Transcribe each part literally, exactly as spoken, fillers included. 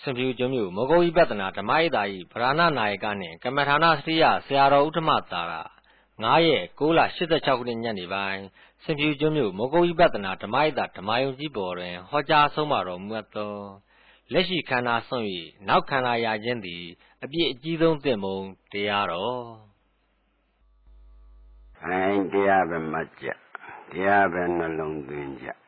စံပြူကျွမျိုးမကုတ်ဤပဒနာဓမ္မဣတာဤဗရဏနာယကနှင့်ကမ္မထာနာစရိယဆရာတော်ဥထမသာရငါးရက်ကိုးလရှစ်ဆယ့်ခြောက်ခုနှစ်ညနေပိုင်းစံပြူကျွမျိုးမကုတ်ဤပဒနာဓမ္မဣတာဓမ္မယုံကြီးပေါ်တွင်ဟောကြားဆုံးမတော်မူအပ်သောလက်ရှိခန္ဓာဆွံ့၍နောက်ခန္ဓာရခြင်းသည်အပြည့်အကြီးဆုံးသင်္ဘုံတရားတော်အိုင်တရားပဲမှတ်ကြတရားပဲနှလုံးသွင်းကြ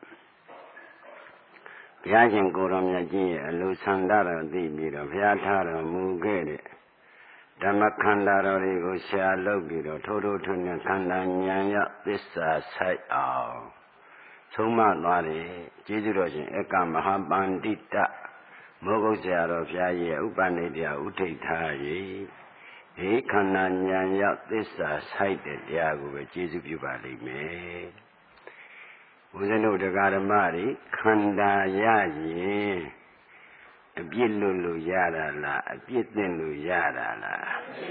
ဘုရားရှင်ကိုယ်တော်မြတ်ကြီးရဲ့အလိုဆန္ဒတော်သိပြီးတော့ဘုရားထားတော်မူခဲ့တဲ့ဓမ္မခန္ဓာတော်တွေကိုရှားလုပ်ပြီးတော့ထိုးထိုးထွန်းထွန်းခန္ဓာဉာဏ်ရောက်သစ္စာဆိုင်အောင်ဆုံးမသွားတယ်ကျေးဇူးတော်ရှင်ဧကမဟာပန္တိတမောဂုတ်ဆရာတော်ဘုရားရဲ့ဥပနိဒေယဥထိတ်ထား၍ဒီခန္ဓာဉာဏ်ရောက်သစ္စာဆိုင်တဲ့တရားကိုပဲကျေးဇူးပြုပါလိမ့်မယ်ဦးဇင်းတို့တရားဓမ္မတွေခန္ဓာရရင်အပြစ်လွတ်လို့ရတာလားအပြစ်သင့်လို့ရတာလား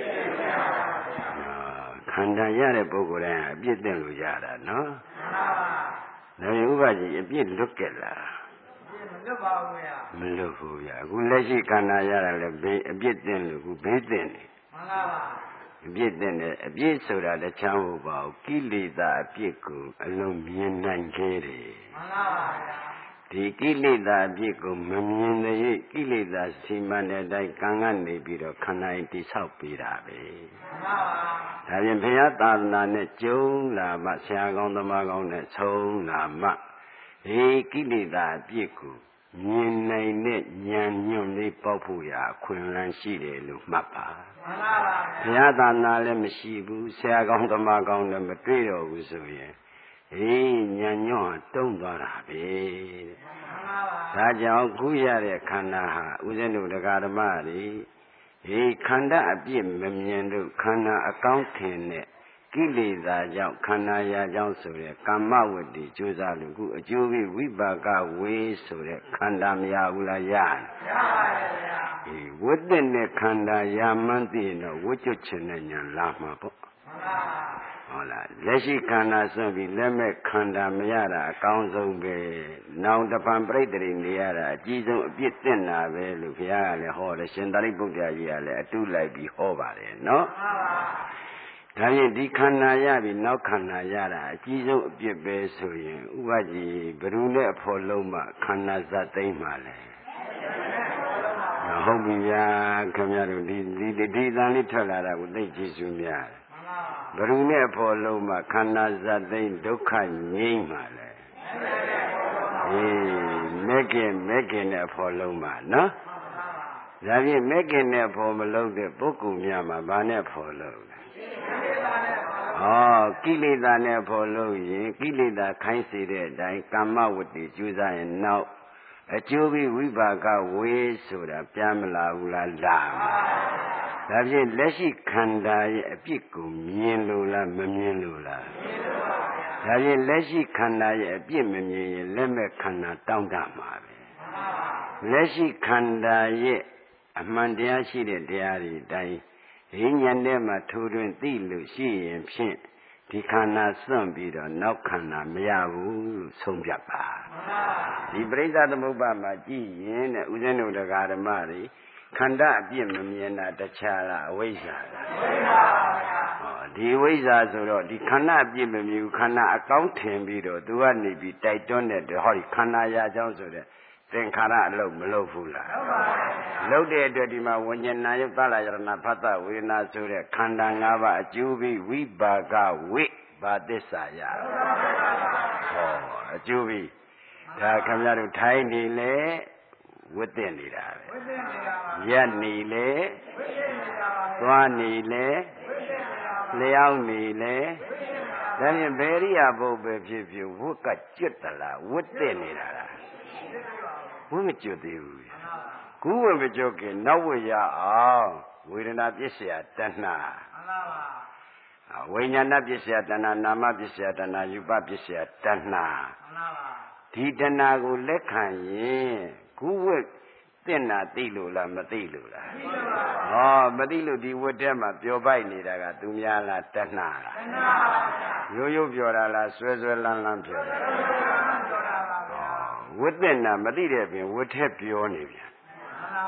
ခန္ဓာရတဲ့ပုဂ္ဂိုလ်တိုင်းအပြစ်သင့်လို့ရတာနော်မှန်ပါပါဒါပေမဲ့ဥပကြီးအပြစ်လွတ်ကြလားမလွတ်ပါဘူးဗျာမလွတ်ဘူးဗျာအခုလက်ရှိခန္ဓာရတာလည်းဘေးအပြစ်သင့်လို့အခုဘေးသင့်နေမှန်ပါပါအပြစ်သင့်တယ်အပြစ်ဆိုတာတခြားမဟုတ်ပါဘူးကိလေသာအပြစ်ကိုအလုံးမြင်နိုင်ခဲ့တယ်မှန်ပါပါဗျာဒီကိလေသာအပြစ်ကိုမမြင်တဲ့ကိလေသာစီမံတဲ့အတိုင်းကံကနေပြီးတော့ခန္ဓာရင်တိဆောက်ပေးတာပဲမှန်ပါပါဒါပြင်ဘုရားသာသနာနဲ့ကျုံလာမှဆရာကောင်းသမားကောင်းနဲ့ဆုံးလာမှဒီကိလေသာအပြစ်ကိုမြင်နိုင်တဲ့ဉာဏ်ညွန့်လေးပေါက်ဖို့ရအခွင့်အလမ်းရှိတယ်လို့မှတ်ပါမှန်ပါပါဘုရားသာသနာလည်းမရှိဘူးဆရာကောင်းသမားကောင်းလည်းမတွေ့တော့ဘူးဆိုရင်အေးဉာဏ်ညွန့်တုံးသွားတာပဲတဲ့မှန်ပါပါဒါကြောင့်ခုရတဲ့ခန္ဓာဟာဦးဇင်းတို့တရားဓမ္မတွေဒီခန္ဓာအပြစ်မမြင်လို့ခန္ဓာအကောင်းထင်တဲ့ကိလေသာကြောင့်ခန္ဓာရာကြောင့်ဆိုတဲ့ကာမဝတ္တိကျိုးစားလို့ခုအကျိုးပြီးဝိပါကဝေဆိုတဲ့ခန္ဓာမရဘူးလားရရပါတယ်ဗျာဒီဝတ္တနဲ့ခန္ဓာရာမှန်းသိရင်တော့ဝိကျွတ်ခြင်းနဲ့ညာလာမှာပေါ့မှန်ပါဟုတ်လားလက်ရှိခန္ဓာစွန့်ပြီးလက်မဲ့ခန္ဓာမရတာအကောင်းဆုံးပဲနောင်တပံပြိတ္တိနေရတာအကြီးဆုံးအပြစ်တင်တာပဲလို့ဘုရားကလည်းဟောတယ်ရှင်သာရိပုတ္တရာကြီးကလည်းအတုလိုက်ပြီးဟောပါတယ်နော်မှန်ပါဒါဖြင့်ဒီခန္ဓာရပြီနောက်ခန္ဓာရတာအကြီးဆုံးအပြစ်ပဲဆိုရင်ဥပကြီးဘယ်သူနဲ့အဖို့လုံးမှခန္ဓာဇတ်သိမ့်မှလဲဟုတ်ပြီဗျာခင်ဗျားတို့ဒီဒီဒီတန်လေးထွက်လာတာကိုသိကြည့်စုများတယ်ဘယ်သူနဲ့အဖို့လုံးမှခန္ဓာဇတ်သိမ့်ဒုက္ခငြိမ်းမှလဲအေးမဲ့ခင်မဲ့ခင်နဲ့အဖို့လုံးမှနော်ဒါဖြင့်မဲ့ခင်နဲ့အဖို့မလုံးတဲ့ပုဂ္ဂိုလ်များမှာဘာနဲ့ဖို့လုံးဩကိလေသာနဲ့ဖော်လို့ရင်ကိလေသာခိုင်းစေတဲ့အတိုင်းကာမဝတ္တိကျူးစားရင်နောက်အကျိုးပြီးဝိပါကဝေဆိုတာပြန်မလာဘူးလားလာဒါဖြင့်လက်ရှိခန္ဓာရဲ့အပြစ်ကိုမြင်လို့လားမမြင်လို့လားမြင်လို့ပါဗျာဒါဖြင့်လက်ရှိခန္ဓာရဲ့အပြစ်မမြင်ရင်လက်မဲ့ခန္ဓာတောင်းတမှာပဲလက်ရှိခန္ဓာရဲ့အမှန်တရားရှိတဲ့တရားတွေအတိုင်းဒီဉာဏ်ထဲမှာထိုးထွင်းသိလို့ရှိရင်ဖြင့်ဒီခန္ဓာစွန့်ပြီးတော့နောက်ခန္ဓာမရဘူးလို့ဆုံးဖြတ်ပါဒီပရိစ္ဆသမုပ္ပါမှာကြည့်ရင်တဲ့ဥစဉ်တို့တရားဓမ္မတွေခန္ဓာအပြစ်မမြင်တာတခြားလားအဝိဇ္ဇာလားအဝိဇ္ဇာပါဗျာဟောဒီဝိဇ္ဇာဆိုတော့ဒီခန္ဓာအပြစ်မမြင်ဘူးခန္ဓာအကောင်းထင်ပြီးတော့သူကနေပြီးတိုက်တွန်းတဲ့ဟောဒီခန္ဓာရာကြောင်းဆိုတဲ့သင်္ခါရအလုပ်မလုပ်ဘူးလားလုပ်ပါဘူးလုပ်တဲ့အတွက်ဒီမှာဝိညာဏယုတ်သလယရဏဖတ်တဝေဒနာဆိုတဲ့ခန္ဓာ၅ပါးအကျိုးပြီးဝိပါကဝိဘာသစ္စာရဟောအကျိုးပြီးဒါခင်ဗျားတို့ထိုင်းနေလေဝတ်တင်နေတာပဲဝတ်တင်နေတာပါရက်နေလေဝတ်တင်နေတာပါသွားနေလေဝတ်တင်နေတာပါလျှောက်နေလေဝတ်တင်နေတာပါဒါဖြင့်ဘယ်ရိယာဘုတ်ပဲဖြစ်ဖြစ်ဝတ်ကကျွတ်တလားဝတ်တင်နေတာလားဝတ်မကျွတ်သေးဘူးခုဝတ်မကျွတ်ခင်နောက်ဝတ်ရအောင်ဝေဒနာပစ္စယတဏှာမှန်ပါပါဝိညာဏပစ္စယတဏှာနာမပစ္စယတဏှာယူပပစ္စယတဏှာမှန်ပါပါဒီတဏှာကိုလက်ခံရင်ခုဝတ်တင်တာသိလို့လားမသိလို့လားသိလို့ပါဟောမသိလို့ဒီဝတ်ထဲမှာပျော်ပိုက်နေတာကသူများလားတဏှာလားတဏှာပါဗျာရိုးရိုးပြောတာလားဆွဲဆွဲလန်းလန်းပြောတာဝတ်တင်တာမသိတဲ့ပြင်ဝတ်ထဲပြောနေပြန်မှန်ပါပါ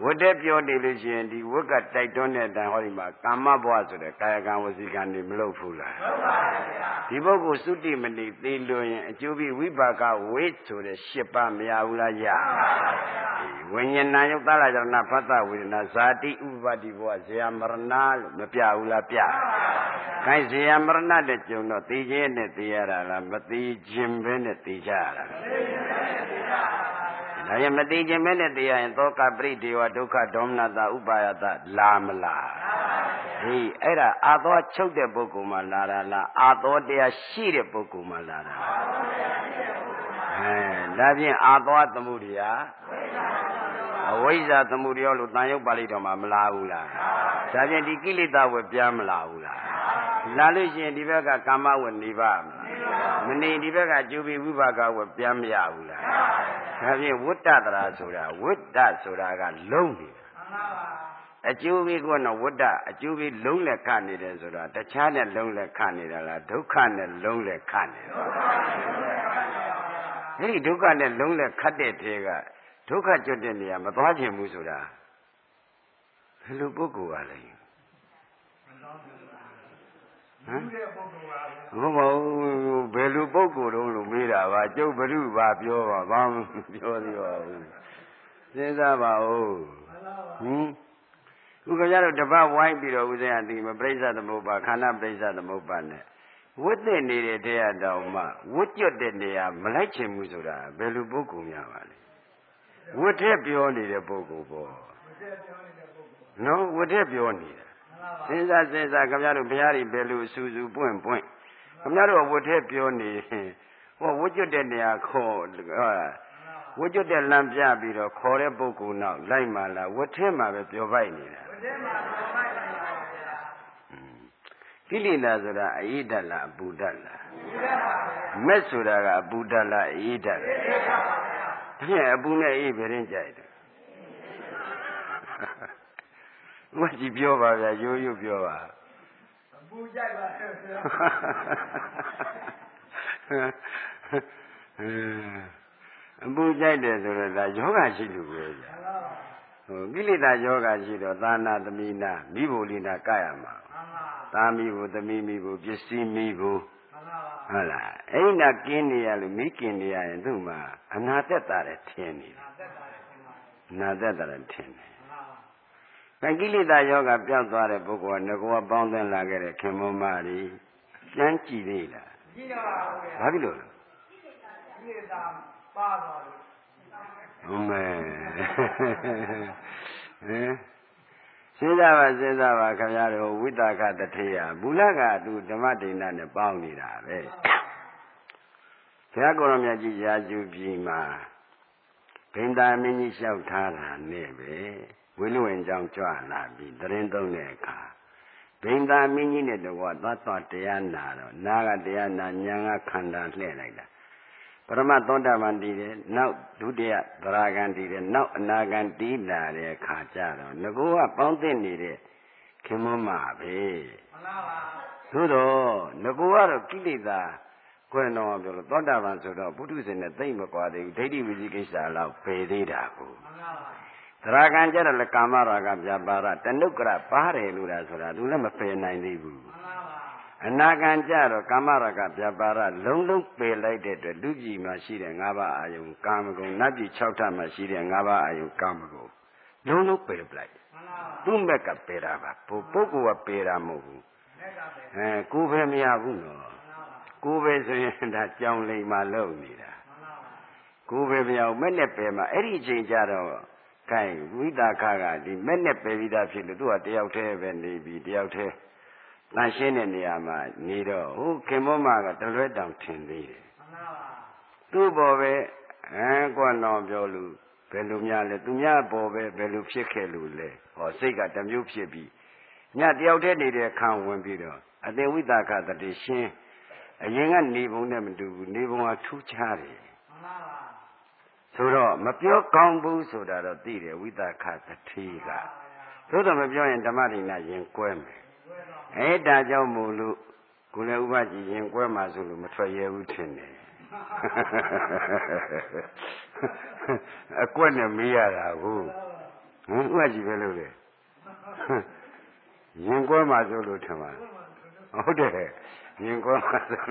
ဝတ်တဲ့ပြောနေလို့ရှိရင်ဒီဝတ်ကတိုက်တွန်းတဲ့အတိုင်းဟောဒီမှာကာမဘဝဆိုတဲ့ကာယကံဝစီကံတွေမလုပ်ဘူးလားလုပ်ပါဗျာဒီပုဂ္ဂိုလ်သုတိမဏိသေလို့ရင်အကျိုးပြီးဝိပါကဝိဆိုတဲ့ရှစ်ပါးမရဘူးလားရပါဗျာဝိညာဏယုတ်သလာကြောင့်နာဖတ်တာဝေဒနာဇာတိဥပပတ္တိဘဝဇေယမရဏလို့မပြဘူးလားပြပါဗျာခိုင်းဇေယမရဏတဲ့ကြုံတော့သိခြင်းနဲ့သိရတာလားမသိခြင်းပဲနဲ့သိကြရတာမသိခြင်းပဲနဲ့သိကြရတာဒါရင်မသိခြင်းပဲနဲ့သိရရင်သောကပရိဒေဝဒုက္ခဒေါမနတာဥပါယတလာမလားဟေးအဲ့ဒါအာသောချုပ်တဲ့ပုဂ္ဂိုလ်မှလာတာလားအာသောတရားရှိတဲ့ပုဂ္ဂိုလ်မှလာတာအဲဒါဖြင့်အာသောသမှုတရားအဝိဇ္ဇာသမှုတရားလို့တန်ရုပ်ပါဠိတော်မှာမလာဘူးလားဒါဖြင့်ဒီကိလေသာဝယ်ပြန်မလာဘူးလားလာလို့ရှိရင်ဒီဘက်ကကာမဝယ်နေပါမနေဒီဘက်ကကျူပြီးဝိပါကဝယ်ပြန်မရဘူးလားဒါဖြင့်ဝတ္တတရာဆိုတာဝတ္တဆိုတာကလုံးနေတာအကျိုးပြီးကတော့ဝတ္တအကျိုးပြီးလုံးလက်ခနေတယ်ဆိုတာတခြားနဲ့လုံးလက်ခနေတာလားဒုက္ခနဲ့လုံးလက်ခနေတယ်အဲဒီဒုက္ခနဲ့လုံးလက်ခတ်တဲ့ထဲကဒုက္ခကျွတ်တဲ့နေရာမသွားခြင်းဘူးဆိုတာဘယ်လိုပုဂ္ဂိုလ်ပါလဲဟမ်ဘုမောဘယ်လိုပုဂ္ဂိုလ်တုံးလို့မေးတာပါကျုပ်ဘုရုပါပြောပါဘာမှပြောသေးပါဘူးစဉ်းစားပါဦးဟင်ခုကကြတော့တပတ်ဝိုင်းပြီးတော့ဦးဇင်းအတိမပြိဿသမုပ္ပါခန္ဓာပြိဿသမုပ္ပါနဲ့ဝတ်တဲ့နေတဲ့တရားတော်မှဝတ်ကျွတ်တဲ့နေရာမလိုက်ချင်ဘူးဆိုတာဘယ်လိုပုဂ္ဂိုလ်များပါလဲဝတ်တဲ့ပြောနေတဲ့ပုဂ္ဂိုလ်ပေါ့နော်ဝတ်တဲ့ပြောနေတာစဉ်းစားစဉ်းစားခင်ဗျားတို့ဘုရားကြီးဘယ်လိုစူးစူးပွင့်ပွင့်ခင်ဗျားတို့ဝတ်တဲ့ပြောနေဟောဝတ်ကျွတ်တဲ့နေရာခေါ်ဝတ်ကျွတ်တဲ့လမ်းပြပြီးတော့ခေါ်တဲ့ပုဂ္ဂိုလ်နောက်လိုက်မှလားဝတ်ထဲမှာပဲပြောပိုက်နေတာဝတ်ထဲမှာပြောပိုက်ပါဗျာကိလေသာဆိုတာအဣဒလားအပူဒလားအပူဒပါဗျာမက်ဆိုတာကအပူဒလားအဣဒလားအဣဒပါဗျာဒါဖြင့်အပူနဲ့အေးဘယ်ရင်ကြိုက်တယ်ဝတ်ကြည့်ပြောပါဗျာရိုးရိုးပြောပါအပူကြိုက်ပါဆရာအပူကြိုက်တယ်ဆိုတော့ဒါယောဂရှိလို့ပဲဗျာဟိုကိလေသာယောဂရှိတော့သာနာသမိနာမိဘလိနာကရမှာသာမိဘသမီးမိဘပစ္စည်းမိဘဟုတ်လားအဲ့နာကင်းနေရလို့မိကင်းနေရရင်သူ့မှာအနာသက်တာလည်းထင်နေတယ်အနာသက်တာလည်းထင်တယ်ကိလေသာယောဂပြောက်သွားတဲ့ပုဂ္ဂိုလ်ကငကောပေါင်းသင်းလာခဲ့တဲ့ခင်မမကြီးပြန်ကြည့်သေးလားကြည့်တော့ပါဘူးဗျာဘာဖြစ်လို့လဲကိလေသာပါသွားလို့ဟုတ်မယ်ဟင်စဉ်းစားပါစဉ်းစားပါခင်ဗျားတို့ဝိတာကတထေယမူလကသူဓမ္မဒိဋ္ဌနဲ့ပေါင်းနေတာပဲဘုရားကိုယ်တော်မြတ်ကြီးရာဇူပြည်မှာဘိန္ဒာမင်းကြီးလျှောက်ထားတာနဲ့ပဲဝိလွင်ကြောင့်ကြွလာပြီးတရင်သုံးတဲ့အခါဘိန္ဒာမင်းကြီးနဲ့တကွာသွားသွားတရားနာတော့နာကတရားနာညာကခန္ဓာလှည့်လိုက်တာပရမသောတာပန်တည်တယ်နောက်ဒုတိယသရဂံတည်တယ်နောက်အနာဂံတည်လာတဲ့အခါကျတော့ငကောကပေါင်းသိနေတဲ့ခင်မမပဲမှန်ပါပါသို့တော့ငကောကတော့ကိလေသာခွင့်တော်ပြောလို့သောတာပန်ဆိုတော့ပုထုဇဉ်နဲ့သိမ့်မကွာသေးဘူးဒိဋ္ဌိဝိသိကိစ္စလောက်ပယ်သေးတာကိုမှန်ပါပါသရဂံကျတော့လေကာမရာဂပြပါရတဏုကရပါတယ်လို့လားဆိုတာသူလည်းမပယ်နိုင်သေးဘူးမှန်ပါပါအနာဂံကျတော့ကာမရာဂပြပါရလုံးလုံးပယ်လိုက်တဲ့အတွက်လူပြည်မှာရှိတဲ့၅ပါးအာယုံကာမဂုဏ်နတ်ပြည်၆ထပ်မှာရှိတဲ့၅ပါးအာယုံကာမဂုဏ်လုံးလုံးပယ်ပလိုက်မှန်ပါပါသူ့မက်ကပယ်တာပါပုဂ္ဂိုလ်ကပယ်တာမဟုတ်ဘူးမက်ကပယ်အဲကိုယ်ပဲမရဘူးနော်ကိုယ်ပဲဆိုရင်ဒါကြောင်လိမ်မှလုံနေတာမှန်ပါပါကိုယ်ပဲမရဘူးမဲ့နဲ့ပယ်မှာအဲ့ဒီအချိန်ကျတော့ကဲဝိတာခကဒီမဲ့နဲ့ပယ်ပြီးသားဖြစ်လို့သူကတယောက်တည်းပဲနေပြီးတယောက်တည်းတန်ရှင်းတဲ့နေရာမှာနေတော့ဟိုခင်မောမကတလွဲတောင်ထင်သေးတယ်မှန်ပါပါသူ့ဘော်ပဲအဲကွတော်ပြောလို့ဘယ်လိုများလဲသူများဘော်ပဲဘယ်လိုဖြစ်ခဲ့လို့လဲဟောစိတ်ကတမျိုးဖြစ်ပြီးညတယောက်တည်းနေတဲ့ခံဝင်ပြီးတော့အတေဝိတာခတတိရှင်းအရင်ကနေပုံနဲ့မတူဘူးနေပုံကထူးခြားတယ်မှန်ပါပါဆိုတော့မပြောကောင်းဘူးဆိုတာတော့သိတယ်ဝိသခတတိကသို့တော့မပြောရင်ဓမ္မဒိဋ္ဌရင်ကွဲမယ်အဲဒါကြောင့်မို့လို့ကိုယ်လည်းဥပကြီးရင်ကွဲမှာဆိုလို့မထွက်ရဘူးထင်တယ်အကွက်နဲ့မေးရတာဟုတ်ဟဟမ်ဥပကြီးပဲလို့လေရင်ကွဲမှာဆိုလို့ထင်ပါဟုတ်တယ်ရင်ကွဲမှာဆို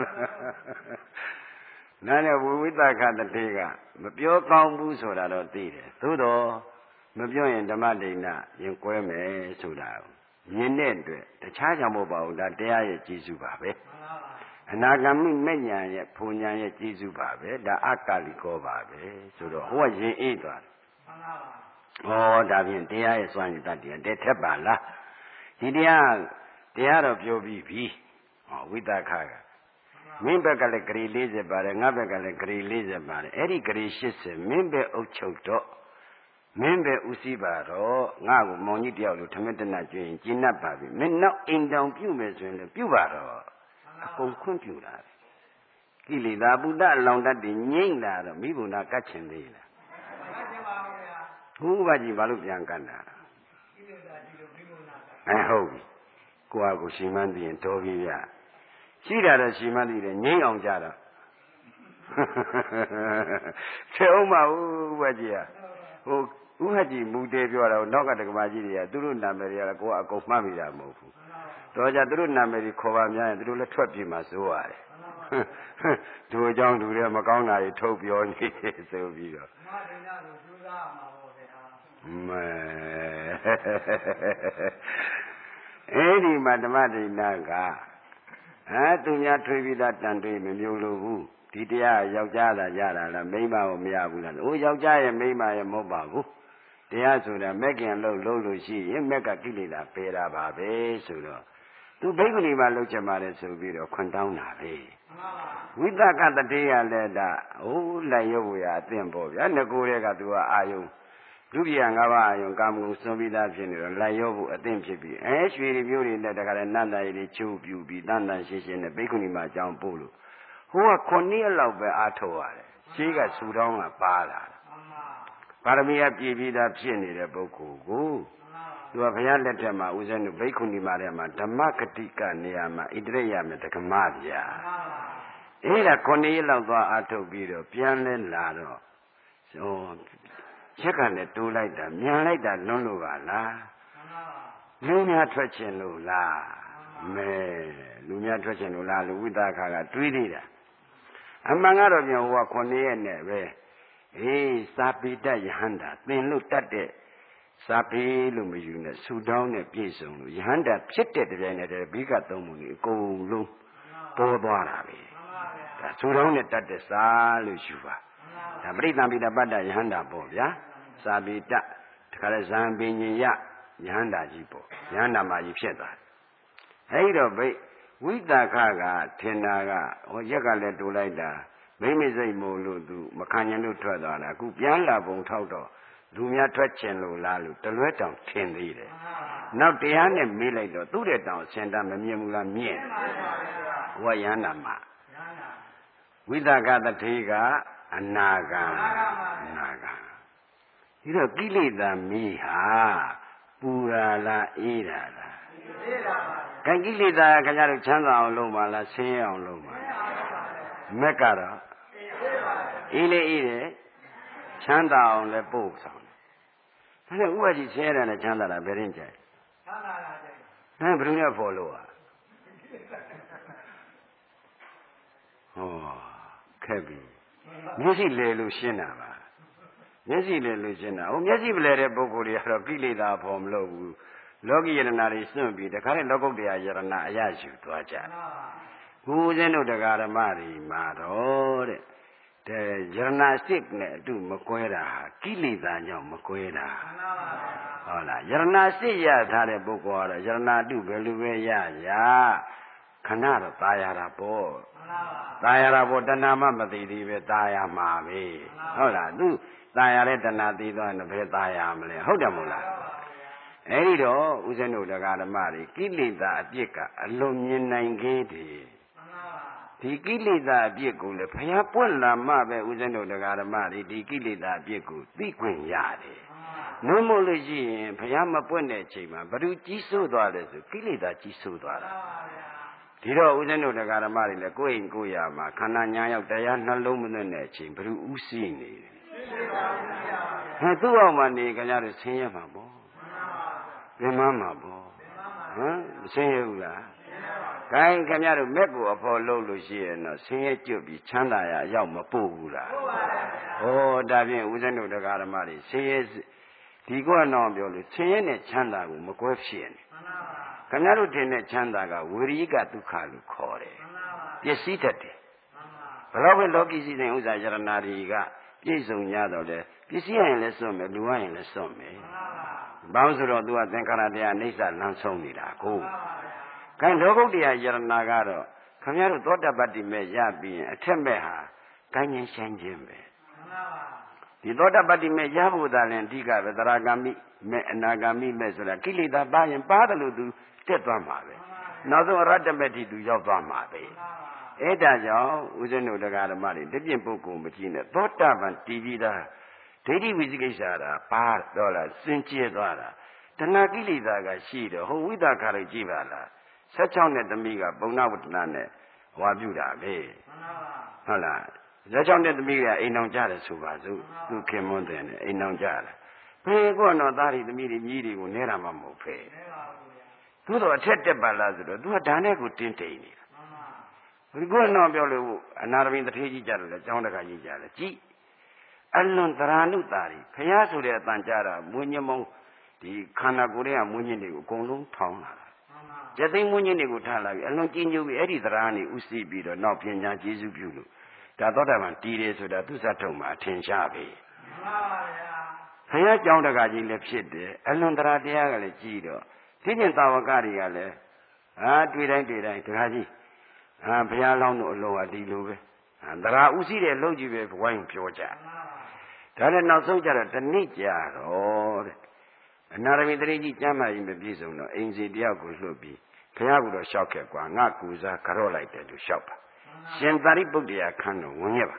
နားနဲ့ဝိဝိသခတတိကမပြောကောင်းဘူးဆိုတာတော့သိတယ်သို့တော့မပြောရင်ဓမ္မဒိဋ္ဌရင်ကွဲမယ်ဆိုတာမြင်တဲ့အတွက်တခြားကြောင့်မဟုတ်ပါဘူးဒါတရားရဲ့ကျေးဇူးပါပဲအနာဂမိမဉ္ဇဉ်ရဲ့ဘုံဉာဏ်ရဲ့ကျေးဇူးပါပဲဒါအကာလိကောပါပဲဆိုတော့ဟိုကရင်အေးသွားတယ်ဩဒါဖြင့်တရားရဲ့စွမ်းရည်တတ်တယ်တဲ့ထက်ပါလားဒီတရားတရားတော့ပြောပြီးပြီဟောဝိသခကမင်းဘက်ကလည်းဂရီ၄၀ပါတယ်ငါဘက်ကလည်းဂရီ၄၀ပါတယ်အဲ့ဒီဂရီ၈၀မင်းပဲအုပ်ချုပ်တော့မင်းပဲဥစည်းပါတော့ငါ့ကိုမောင်ကြီးတယောက်လိုထမင်းတနတ်ကျွရင်ကျဉ်တ်ပါပြီမင်းနောက်အိမ်တောင်ပြုမယ်ဆိုရင်လည်းပြုပါတော့အကုန်ခွင့်ပြုလာတယ်ကိလေသာပုဒ္ဒအလောင်တတ်တွေငြိမ့်လာတော့မိဘုနာကတ်ချင်သေးလားဘုရားကြီးဘာလို့ပြန်ကတ်တာအဲဟုတ်ပြီကိုယ့်အကိုရှင်မန်းသိရင်တော်ပြီဗျရှိတာတော့ရှင်မန်းသိတယ်ငြိမ့်အောင်ကြတော့ဆေအောင်ပါဦးဘုရားကြီးဟိုဥဟကြီးမူတေပြောတာနောက်ကတက္ကမကြီးတွေကသူတို့နာမည်တွေကလည်းကိုယ်အကုန်မှတ်မိတာမဟုတ်ဘူးတော့ကြသူတို့နာမည်တွေခေါ်ပါများရင်သူတို့လည်းထွက်ပြေးမှစိုးရတယ်သူအကြောင်းသူတွေမကောင်းတာတွေထုတ်ပြောနေဆိုပြီးတော့မဒိဋ္ဌကိုကျူးစားမှာပေါ့ဗျာမဲအဲ့ဒီမှာဓမ္မဒိဋ္ဌကအဲသူများထွေးပြီးသားတန်တွေးမမျိုးလို့ဘူးဒီတရားယောက်ျားသာရတာလားမိန်းမကိုမရဘူးလားအိုးယောက်ျားရဲ့မိန်းမရဲ့မဟုတ်ပါဘူးတရားဆိုတာမက်ကင်လို့လို့လို့ရှိရင်မက်ကကိလေသာပယ်တာပါပဲဆိုတော့သူဘိက္ခုနီမှာလှုပ်ချင်ပါတယ်ဆိုပြီးတော့ခွန်တောင်းတာပဲဝိသကတတိယလည်းဒါဟိုးလိုက်ရုပ်ဝေအသင့်ပေါ့ဗျာငကိုတဲ့ကသူကအာယုံဒုတိယ၅ပါးအာယုံကာမဂုဏ်စွန့်ပြီးသားဖြစ်နေတော့လိုက်ရုပ်ဖို့အသင့်ဖြစ်ပြီးအဲရွှေတွေမျိုးတွေနဲ့တခါလဲနတ်သားတွေချိုးပြူပြီးတန်တန်ရှင်းရှင်းနဲ့ဘိက္ခုနီမှာအကြောင်းပို့လို့ဟိုကခုနှစ်ရက်လောက်ပဲအားထုတ်ရတယ်ရှေးကဆူတောင်းကပါလာပါရမီအပြည့်ပြီးသားဖြစ်နေတဲ့ပုဂ္ဂိုလ်ကိုသူကဘုရားလက်ထက်မှာဦးဇင်းတို့ဘိက္ခုနီမှာထဲမှာဓမ္မဂတိကနေရာမှာဣတရိယမေတက္ကမဗျာအဲ့ဒါခုနှစ်ရက်လောက်သွားအားထုတ်ပြီးတော့ပြန်လဲလာတော့ဟိုချက်ကလည်းတိုးလိုက်တာမြန်လိုက်တာလွန်းလို့ပါလားလူများထွက်ချင်လို့လားမဲလူများထွက်ချင်လို့လားလူဝိသခါကတွေးသေးတာအမှန်ကတော့ပြန်ဟိုကခုနှစ်ရက်နဲ့ပဲအေးစာပိတယဟန္တာသင်လို့တတ်တဲ့စာပေလို့မယူနဲ့ဆူတောင်းနဲ့ပြည့်စုံလို့ယဟန္တာဖြစ်တဲ့တပြိုင်နက်တည်းဘိကသုံးမှုကြီးအကုန်လုံးပေါ်သွားတာပဲဒါဆူတောင်းနဲ့တတ်တဲ့စာလို့ယူပါဒါပရိသံပိတပတ္တယဟန္တာပေါ့ဗျာစာပိတတခါလဲဇံပင်ညင်ယယဟန္တာကြီးပေါ့ယဟန္တာမကြီးဖြစ်သွားတယ်အဲဒီတော့ဘိဝိသခကထင်တာကဟောရက်ကလည်းတူလိုက်တာမိမိစိတ်မို့လို့သူမခံရင်လို့ထွက်သွားတာအခုပြန်လာပုံထောက်တော့လူများထွက်ချင်လို့လားလို့တလွဲတောင်ထင်သေးတယ်နောက်တရားနဲ့မေးလိုက်တော့သူ့တဲ့တောင်စင်တာမမြင်ဘူးလားမြင်ဟောယန္တာမဝိသကတထေကအနာဂံအနာဂံဒီတော့ကိလေသာမီးဟာပူရာလားအေးတာလားအေးတာပါကံကိလေသာခင်ဗျားတို့ချမ်းသာအောင်လုပ်ပါလားဆင်းရဲအောင်လုပ်ပါလားမက်ကတော့အေးလေအေးတယ်ချမ်းသာအောင်လည်းပို့ဆောင်တယ်ဒါနဲ့ဥပဒေဆင်းရဲတယ်နဲ့ချမ်းသာတာဘယ်ရင်ကြိုက်ချမ်းသာတာကြိုက်ဟမ်ဘယ်လိုနဲ့ဖော်လို့อ่ะဟောခက်ပြီမျက်စိလဲလို့ရှင်းတာပါမျက်စိလဲလို့ရှင်းတာဟိုမျက်စိမလဲတဲ့ပုဂ္ဂိုလ်တွေကတော့ကိလေသာဖော်မလို့ဘူးလောကီယရဏတွေစွန့်ပြီးတခါနဲ့လောကုတ္တရာယရဏအရယူသွားကြတယ်ဘုရားရှင်တို့တရားဓမ္မတွေမှာတော့တဲ့တဲ့ယရဏစစ်နဲ့အတူမကွဲတာကိလေသာကြောင့်မကွဲတာဟုတ်လားယရဏစစ်ရထားတဲ့ပုဂ္ဂိုလ်ကတော့ယရဏအတူဘယ်လိုပဲရရခဏတော့ตายရတာပေါ့ตายရတာပေါ့တဏှာမှမသိသေးပဲตายရမှာပဲဟုတ်လားသူตายရတဲ့တဏှာသိသွားရင်ဘယ်ตายရမလဲဟုတ်တယ်မို့လားအဲ့ဒီတော့ဦးဇင်းတို့တရားဓမ္မတွေကိလေသာအပြစ်ကအလွန်မြင်နိုင်ခဲ့တယ်ဒီကိလေသာအပြစ်ကိုလည်းဘုရားပွင့်လာမှပဲဦးဇင်းတို့တရားဓမ္မတွေဒီကိလေသာအပြစ်ကိုသိခွင့်ရတယ်။နှုတ်မို့လို့ရှိရင်ဘုရားမပွင့်တဲ့အချိန်မှာဘ누구ကြီးစိုးသွားလဲဆိုကိလေသာကြီးစိုးသွားတာ။ဒီတော့ဦးဇင်းတို့တရားဓမ္မတွေလည်းကိုယ်အိမ်ကိုယ်ရာမှာခန္ဓာညာရောက်တရားနှလုံးမသွင်းတဲ့အချိန်ဘ누구ဥသိနေတယ်။ဟဲ့သူ့အောင်မှနေခင်ဗျားတို့ဆင်းရဲမှာပေါ့ပင်မမှာပေါ့ဟမ်မဆင်းရဲဘူးလားခိုင်းခင်ဗျားတို့မက်ကိုအဖို့လုပ်လို့ရှိရင်တော့ဆင်းရဲကျွတ်ပြီးချမ်းသာရအရောက်မပို့ဘူးလားဟောဒါဖြင့်ဦးဇင်းတို့တရားဓမ္မတွေဆင်းရဲဒီကောတော့ပြောလို့ဆင်းရဲနဲ့ချမ်းသာကိုမကွဲဖြစ်နေခင်ဗျားတို့ထင်တဲ့ချမ်းသာကဝိရိယဒုက္ခလို့ခေါ်တယ်ပျက်စီးတတ်တယ်ဘယ်တော့ပဲလောကီစီစဉ်ဥစ္စာယရနာတွေကပြည့်စုံကြတော့လေပစ္စည်းရင်လည်းစွန့်မယ်လူရရင်လည်းစွန့်မယ်ဘာလို့ဆိုတော့သူကသင်္ခါရတရားအိဋ္ဌလမ်းဆုံးနေတာကိုခိုင်းလောကုတ္တရာယရနာကတော့ခင်ဗျားတို့သောတပတ္တိမဲ့ရပြီးရင်အထက်မဲ့ဟာကိုင်းငင်းရှင်းခြင်းပဲဒီသောတပတ္တိမဲ့ရဖို့သာလည်းအဓိကပဲသရဂမိမဲ့အနာဂမိမဲ့ဆိုတာကိလေသာပါရင်ပါတယ်လို့သူတက်သွားမှာပဲနောက်ဆုံးအရတ္တမက်တိသူရောက်သွားမှာပဲအဲ့ဒါကြောင့်ဦးဇင်းတို့တရားဓမ္မတွေတပြင်းပုဂ္ဂိုလ်မကြည့်နဲ့သောတပန်တီးပြီးသားဒိဋ္ဌိဝိသိကိစ္စတာပါတော့လားစင်ကြဲသွားတာတဏှာကိလေသာကရှိတော့ဟိုဝိသခါတွေကြည့်ပါလားဆက်ချောင်းနဲ့သမီးကပုံနာဝတ္တနာနဲ့ဝါပြုတာပဲဟုတ်လားဆက်ချောင်းနဲ့သမီးကအိမ်အောင်ကြတယ်ဆိုပါစို့သူခင်မွန်းတယ်နဲ့အိမ်အောင်ကြတယ်ဘယ်ကတော့သားတွေသမီးတွေမြည်တွေကိုနဲတာမှမဟုတ်ဖဲသူတော့အထက်တက်ပါလားဆိုတော့သူကဒါနဲ့ကိုတင်းတိမ်နေတာဒီကတော့ပြောလို့အနာရမင်းတထေးကြီးကြတယ်လေကျောင်းတကာကြီးကြတယ်ကြည်အလွန်သရဏုတာရီဖျားဆိုတဲ့အတန်ကြတာမွေးညမုံဒီခန္ဓာကိုယ်ရဲ့မွေးညင်းတွေကိုအကုန်လုံးထောင်းလာတာကျက်သိမ်းမွေးညင်းတွေကိုထားလာပြီးအလွန်ကြီးညိုပြီးအဲ့ဒီသရဏနေဥသိပြီးတော့နောက်ပညာကျေစုပြုလို့ဒါသောတာပန်တီးတယ်ဆိုတာသူစတ်ထုံမှာအထင်ရှားပြီမှန်ပါဗျာဖျားကျောင်းတကာကြီးလည်းဖြစ်တယ်အလွန်သရတရားကလည်းကြီးတော့သိကျင်သာဝကတွေကလည်းအာတွေ့တိုင်းတွေ့တိုင်းတကားကြီးအာဘုရားလောင်းတို့အလုံးဟာဒီလိုပဲသရဥသိတဲ့လုံကြီးပဲဝိုင်းပြောကြဒါနဲ့နောက်ဆုံးကြတော့တနည်းကြတော့တဲ့အနာရမီတရေကြီးကျမ်းမာကြီးမပြည့်စုံတော့အိမ်စီတယောက်ကိုလွှတ်ပြီးဘုရားကတော့လျှောက်ခဲ့ကွာငါကူစားကြော့လိုက်တယ်သူလျှောက်ပါရှင်သာရိပုတ္တရာခန်းတော်ဝင်ရပါ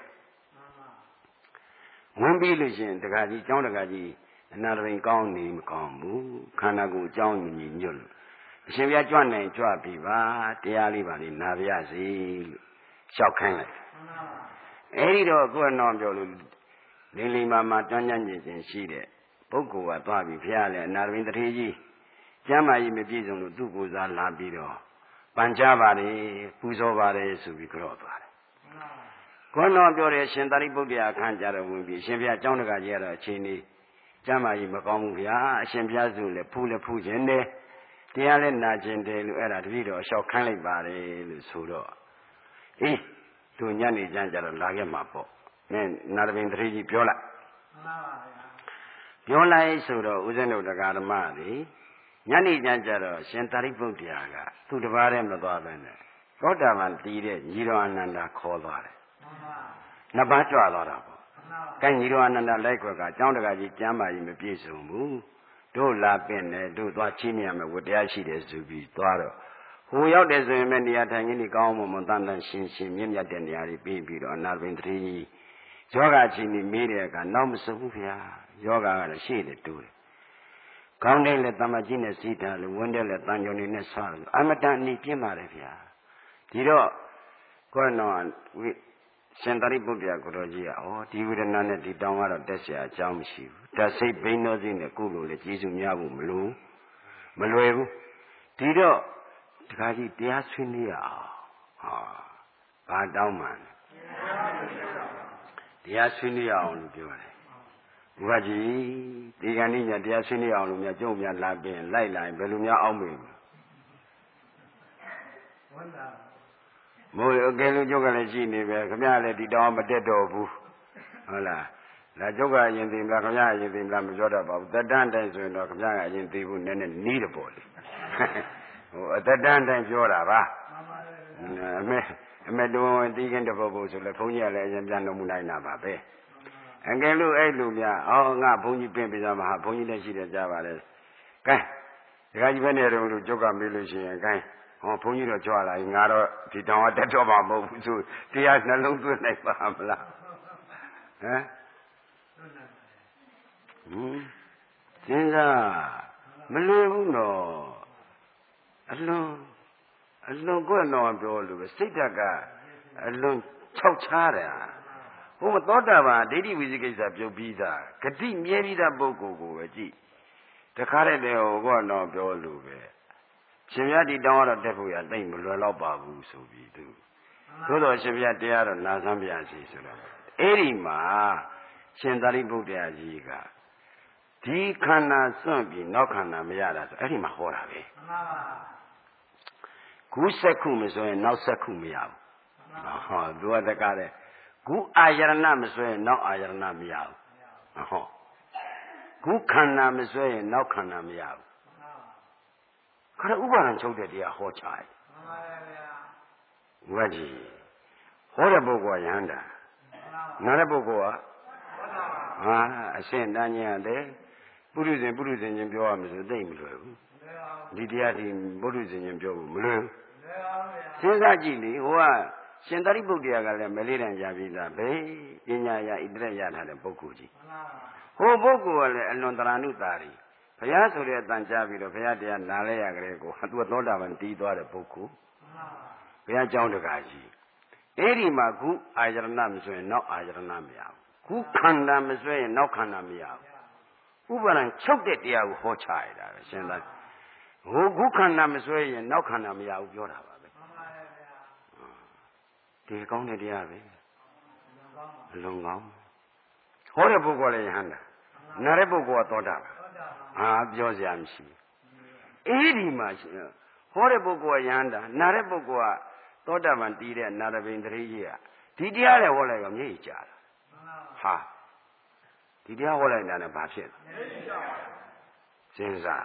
ဝင်ပြီးလို့ရှင်တကားကြီးကျောင်းတကားကြီးအနာရမီကောင်းနေမကောင်းဘူးခန္ဓာကိုယ်အကြောင်းညီညွတ်လို့အရှင်ဘုရားကြွနိုင်ကြွပြီပါတရားလေးပါလေးနာပြရစီလို့လျှောက်ခိုင်းလိုက်အဲဒီတော့ကိုယ်တော်ပြောလို့လင်းလီမာမာတန်းတန်းကျင်ကျင်ရှိတဲ့ပုဂ္ဂိုလ်ကသွားပြီးဘုရားလည်းအနာရမင်းတထေးကြီးကျမ်းမာကြီးမပြည့်စုံလို့သူ့ကိုယ်စားလာပြီးတော့ပန်ချပါတယ်ပူဇော်ပါတယ်ဆိုပြီးကြော့သွားတယ်။ခေါင်းတော်ပြောတယ်ရှင်သာရိပုတ္တရာအခန်းကြတော့ဝင်ပြီးအရှင်ဘုရားကျောင်းတကာကြီးရတော့အချိန်လေးကျမ်းမာကြီးမကောင်းဘူးဗျာအရှင်ဘုရားစုလည်းဖူးလည်းဖူးခြင်းတယ်တရားလည်းနာခြင်းတယ်လို့အဲ့ဒါတပည့်တော်လျှောက်ခိုင်းလိုက်ပါတယ်လို့ဆိုတော့အေးသူညနေကျမ်းကြတော့လာခဲ့မှာပေါ့မင်းနာရမင်းတထေးကြီးပြောလိုက်မှန်ပါဗျာပြောလိုက်ဆိုတော့ဦးဇင်းတို့တရားဓမ္မတွေညနေကျမ်းကြတော့ရှင်သာရိပုတ္တရာကသူ့တပါးတည်းမသွားဘဲနဲ့သောတာပန်တည်တဲ့ညီတော်အနန္ဒာခေါ်သွားတယ်မှန်ပါနှစ်ပါးကြွသွားတာပေါ့မှန်ပါကဲညီတော်အနန္ဒာလိုက်ခွက်ကကျောင်းတကာကြီးကျမ်းမာကြီးမပြည့်စုံဘူးတို့လာပင့်တယ်တို့သွားချင်းမြတ်မယ်ဝတရားရှိတယ်ဆိုပြီးသွားတော့ဟိုရောက်တယ်ဆိုရင်လည်းနေရာထိုင်ခင်းကြီးကောင်းမှမတန်တန်ရှင်းရှင်းမြင့်မြတ်တဲ့နေရာတွေပြီးပြီးတော့အနာရမင်းတထေးကြီးယောဂချင်းကြီးမေးတဲ့အခါနောက်မစုံဘူးဗျာယောဂကတော့ရှေ့တယ်တူတယ်ခေါင်းထဲလည်းတမကြီးနဲ့စီးတာလို့ဝန်းထဲလည်းတန်ကြုံနေနဲ့ဆွားလို့အမတန်အနိပြင်းပါတယ်ဗျာဒီတော့ကိုယ်တော်ဝိရှင်သာရိပုတ္တရာကိုတော်ကြီးကဩဒီဝေဒနာနဲ့ဒီတောင်းကတော့တက်เสียအကြောင်းမရှိဘူးဓာတ်စိတ်ဘိန်းတော်စိနဲ့ကုလို့လေကျေးဇူးများဖို့မလိုမလွယ်ဘူးဒီတော့တခါကြီးတရားဆွေးနွေးရအောင်ဟာဘာတောင်းမှန်းတရားဆွေးနွေးရအောင်လို့ပြောတယ်ဘုရားကြီးဒီကနေ့ညတရားဆွေးနွေးအောင်လို့များကြုံများလာပြင်လိုက်လာရင်ဘယ်လိုများအောက်မေ့မလဲမို့အကယ်လို့ကျုပ်ကလည်းရှိနေပဲခမရလည်းဒီတောင်းမတက်တော့ဘူးဟုတ်လားလာကျုပ်ကအရင်သိမလားခမရအရင်သိမလားမပြောတတ်ပါဘူးတတန်းတိုင်းဆိုရင်တော့ခမရကအရင်သိဘူးနည်းနည်းနီးတယ်ပေါ့လေဟိုအတတန်းတိုင်းပြောတာပါအမေအမေတော်တီးခင်တပုတ်ပုတ်ဆိုလဲဘုန်းကြီးကလည်းအရင်ပြန်တော်မူနိုင်တာပါပဲအကယ်လို့အဲ့လူများအော်ငါဘုန်းကြီးပြင်ပြသွားမှာဟာဘုန်းကြီးလည်းရှိတယ်ကြားပါလေကဲဒကာကြီးပဲနေတယ်လို့ကျုပ်ကမေးလို့ရှိရင်ကဲဟောဘုန်းကြီးတော့ကြွလာရင်ငါတော့ဒီတောင်ကတက်တော့မှာမဟုတ်ဘူးဆိုတရားနှလုံးသွင်းနိုင်ပါမလားဟမ်ဟင်းစဉ်းစားမလွယ်ဘူးနော်အလွန်အလွန်ကွက်တော့ပြောလို့ပဲစိတ်ဓာတ်ကအလွန်ခြောက်ခြားတယ်ဟဟိုသောတာပန်ဒိဋ္ဌိဝိသိကိစ္စပြုတ်ပြီးသားဂတိမြဲပြီးသားပုဂ္ဂိုလ်ကိုပဲကြည့်တခါတည်းတည်းဟိုကတော့ပြောလို့ပဲရှင်မြတ်ဒီတောင်းတော့တက်ဖို့ရတိတ်မလွယ်တော့ပါဘူးဆိုပြီးသူသို့တော်ရှင်မြတ်တရားတော့နာဆန်းပြစီဆိုတော့အဲ့ဒီမှာရှင်သာရိပုတ္တရာကြီးကဒီခန္ဓာစွန့်ပြီးနောက်ခန္ဓာမရတာဆိုအဲ့ဒီမှာဟောတာပဲမှန်ပါပါခုစက္ခုမဆိုရင်နောက်စက္ခုမရဘူးဟောသူကတကားတဲ့ခုအာယရဏမဆိုရင်နောက်အာယရဏမရဘူးဟောခုခန္ဓာမဆိုရင်နောက်ခန္ဓာမရဘူးခရဥပါဒံချုပ်တဲ့တရားဟောချတယ်မှန်ပါဗျာဝါကြီးဟောတဲ့ပုဂ္ဂိုလ်ကယဟန္တာနားတဲ့ပုဂ္ဂိုလ်ကဟာအရှင်းတန်းကြီးရတယ်ပုရုဇဉ်ပုရုဇဉ်ချင်းပြောရမယ်ဆိုသိမလွယ်ဘူးဒီတရားဒီပုရုဇဉ်ချင်းပြောဖို့မလွယ်ဘူးစဉ်းစားကြည့်လေဟိုကရှင်သာရိပုတ္တရာကလည်းမလေးတန်ရပြီးသားပဲပညာရဣတရရထားတဲ့ပုဂ္ဂိုလ်ကြီးဟိုပုဂ္ဂိုလ်ကလည်းအလွန်တရာနုတာရီဘုရားဆိုတဲ့အတန်ကြားပြီးတော့ဘုရားတရားနားလဲရကြတဲ့ကိုသူကသောတာပန်တည်သွားတဲ့ပုဂ္ဂိုလ်ဘုရားကျောင်းတကာကြီးအဲ့ဒီမှာခုအာယရဏမဆိုရင်နောက်အာယရဏမရဘူးခုခန္ဓာမဆိုရင်နောက်ခန္ဓာမရဘူးဥပါဒံချုပ်တဲ့တရားကိုဟောချရတာပဲရှင်သာဟိုခုခန္ဓာမဆိုရင်နောက်ခန္ဓာမရဘူးပြောတာပါပဲဒီကောင်းတဲ့တရားပဲအလုံးကောင်းဟောတဲ့ပုဂ္ဂိုလ်လည်းယဟန္တာနားတဲ့ပုဂ္ဂိုလ်ကသောတာပန်ဟာပြောစရာမရှိအဲ့ဒီမှာဟောတဲ့ပုဂ္ဂိုလ်ကယဟန္တာနားတဲ့ပုဂ္ဂိုလ်ကသောတာပန်တည်တဲ့နာရဘိန်တရေကြီးကဒီတရားလည်းဟောလိုက်ရောမျက်ရည်ကျလာဟာဒီတရားဟောလိုက်တာနဲ့ဘာဖြစ်လဲစဉ်းစား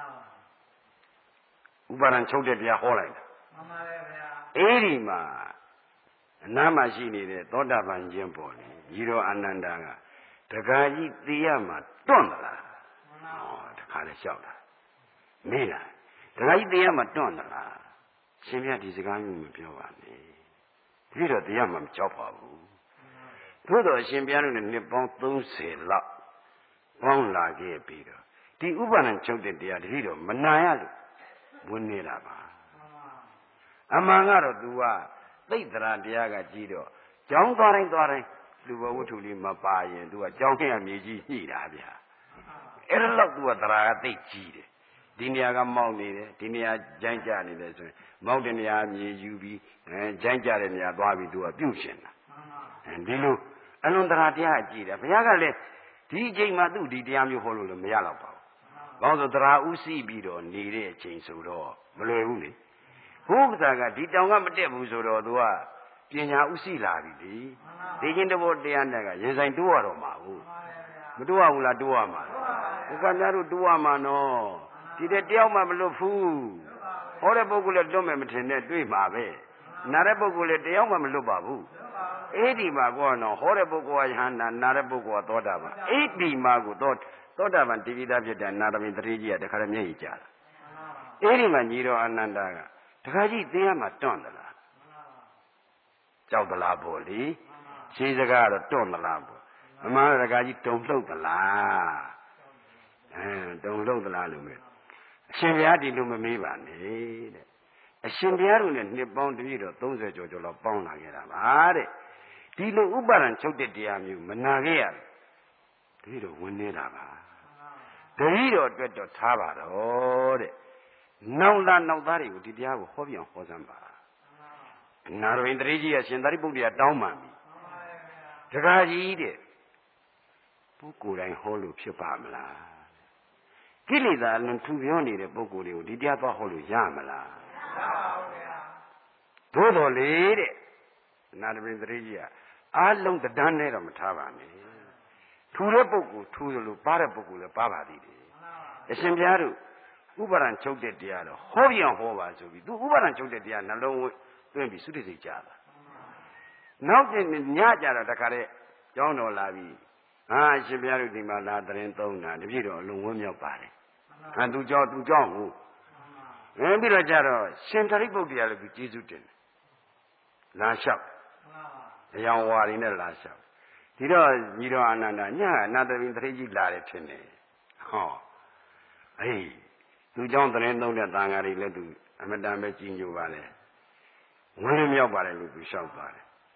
ဥပါဒံချုပ်တဲ့တရားဟောလိုက်တာမှန်ပါရဲ့ဗျာအဲ့ဒီမှာအနားမှာရှိနေတဲ့သောတာပန်ခြင်းပေါ်လေကြီးတော်အာနန္ဒာကတခါကြီးသိရမှာတွန့်သလားမှန်ပါဟောတခါလည်းလျှောက်တာမေးတာတခါကြီးသိရမှာတွန့်သလားရှင်ပြဒီစကားမျိုးမပြောပါနဲ့ဒီတော့တရားမှမကြောက်ပါဘူးသို့တော်ရှင်ပြတို့နဲ့နှစ်ပေါင်းသုံးဆယ်လောက်ပေါင်းလာခဲ့ပြီးတော့ဒီဥပါဒံချုပ်တဲ့တရားတတိတော့မနာရလို့ဝင်နေတာပါအမှန်ကတော့ तू ကသိတရာတရားကကြည့်တော့ကြောင်းသွားတိုင်းသွားတိုင်းလူဘဝတ္ထုလေးမပါရင် तू ကကြောင်းထဲအမြေကြီးညှိတာဗျာအဲ့ဒါတော့ तू ကတရာကသိကြီးတယ်ဒီနေရာကမောက်နေတယ်ဒီနေရာကြမ်းကြနေတယ်ဆိုရင်မောက်တဲ့နေရာမြေယူပြီးအဲကြမ်းကြတဲ့နေရာသွားပြီး तू ကပြုတ်ရှင်တာဒီလိုအလွန်တရာတရားကြည့်တယ်ဘုရားကလည်းဒီအချိန်မှာသူ့ဒီတရားမျိုးဟောလို့လည်းမရတော့ပါဘူးဘာလို့ဆိုတရာဥသိပြီးတော့နေတဲ့အချိန်ဆိုတော့မလွယ်ဘူးလေဘုရားကဒီတောင်ကမတက်ဘူးဆိုတော့ तू ကပညာဥသိလာပြီလေဒီချင်းတဘောတရားနဲ့ကရင်ဆိုင်တိုးရတော့မှာဘူးမတိုးရဘူးလားတိုးရမှာဘုရားများတို့တိုးရမှာနော်ဒီတဲ့တယောက်မှမလွတ်ဘူးဟောတဲ့ပုဂ္ဂိုလ်လည်းလွတ်မယ်မထင်နဲ့တွေ့မှာပဲနားတဲ့ပုဂ္ဂိုလ်လည်းတယောက်မှမလွတ်ပါဘူးအဲ့ဒီမှာကောနော်ဟောတဲ့ပုဂ္ဂိုလ်ကယဟန္တာနားတဲ့ပုဂ္ဂိုလ်ကသောတာပန်အဲ့ဒီမှာကိုသောသောတာပန်တိပိသားဖြစ်တဲ့နာရမင်းတရေကြီးကတခါတည်းမျက်ရည်ကျလာအဲ့ဒီမှာညီတော်အာနန္ဒာကတခါကြီးသိရမှာတွန့်သလားကြောက်သလားပေါ့လေရှင်းစကားကတော့တွန့်သလားပေါ့အမှန်တခါကြီးတုံလှုပ်သလားအဲတုံလှုပ်သလားလို့မယ်အရှင်ဘုရားဒီလိုမမေးပါနဲ့တဲ့အရှင်ဘုရားတို့နဲ့နှစ်ပေါင်းတပြည့်တော့သုံးဆယ်ကျော်ကျော်လောက်ပေါင်းလာခဲ့တာပါတဲ့ဒီလိုဥပါဒံချုပ်တဲ့တရားမျိုးမနာခဲ့ရတယ်တတိတော့ဝင်နေတာပါတတိတော့အတွက်တော့ထားပါတော့တဲ့နောက်လာနောက်သားတွေကိုဒီတရားကိုဟောပြအောင်ဟောစမ်းပါနာရဝိန္ဒြေကြီးကရှင်သာရိပုတ္တရာတောင်းပန်ပြီတခါကြီးတဲ့ပုဂ္ဂိုလ်တိုင်းဟောလို့ဖြစ်ပါမလားကိလေသာအလွန်ထူပြောနေတဲ့ပုဂ္ဂိုလ်တွေကိုဒီတရားသွားဟောလို့ရမလားမရပါဘူးဗျာသို့တော်လေတဲ့နာရဝိန္ဒြေကြီးကအားလုံးတဒန်းနဲ့တော့မထားပါနဲ့ထူတဲ့ပုဂ္ဂိုလ်ထူတယ်လို့ပါတဲ့ပုဂ္ဂိုလ်လည်းပါပါသေးတယ်အရှင်ဘုရားတို့ဥပါဒံချုပ်တဲ့တရားတော့ဟောပြအောင်ဟောပါဆိုပြီးသူဥပါဒံချုပ်တဲ့တရားနှလုံးသွင်းပြီးသုတိစိတ်ကြတာနောက်ကျညကြတော့တခါတည်းကျောင်းတော်လာပြီးဟာအရှင်ဘုရားတို့ဒီမှာလာတရင်သုံးတာတပြည့်တော့အလုံးဝန်းမြောက်ပါတယ်ဟာသူကြောသူကြောဟုတ်အဲပြီးတော့ကြတော့ရှင်သာရိပုတ္တရာလည်းသူကျေးဇူးတင်တယ်လာလျှောက်အယောင်ဝါရီနဲ့လာလျှောက်ဒီတော့ညီတော်အာနန္ဒာညနာတပင်တရေကြီးလာတယ်ထင်တယ်ဟောအေးသူเจ้าတရင်သုံးတဲ့တန်ဃာတွေလည်းသူအမတန်ပဲကြီးညိုပါလေဝင်းမြောက်ပါတယ်လို့သူလျှောက်သွားတယ်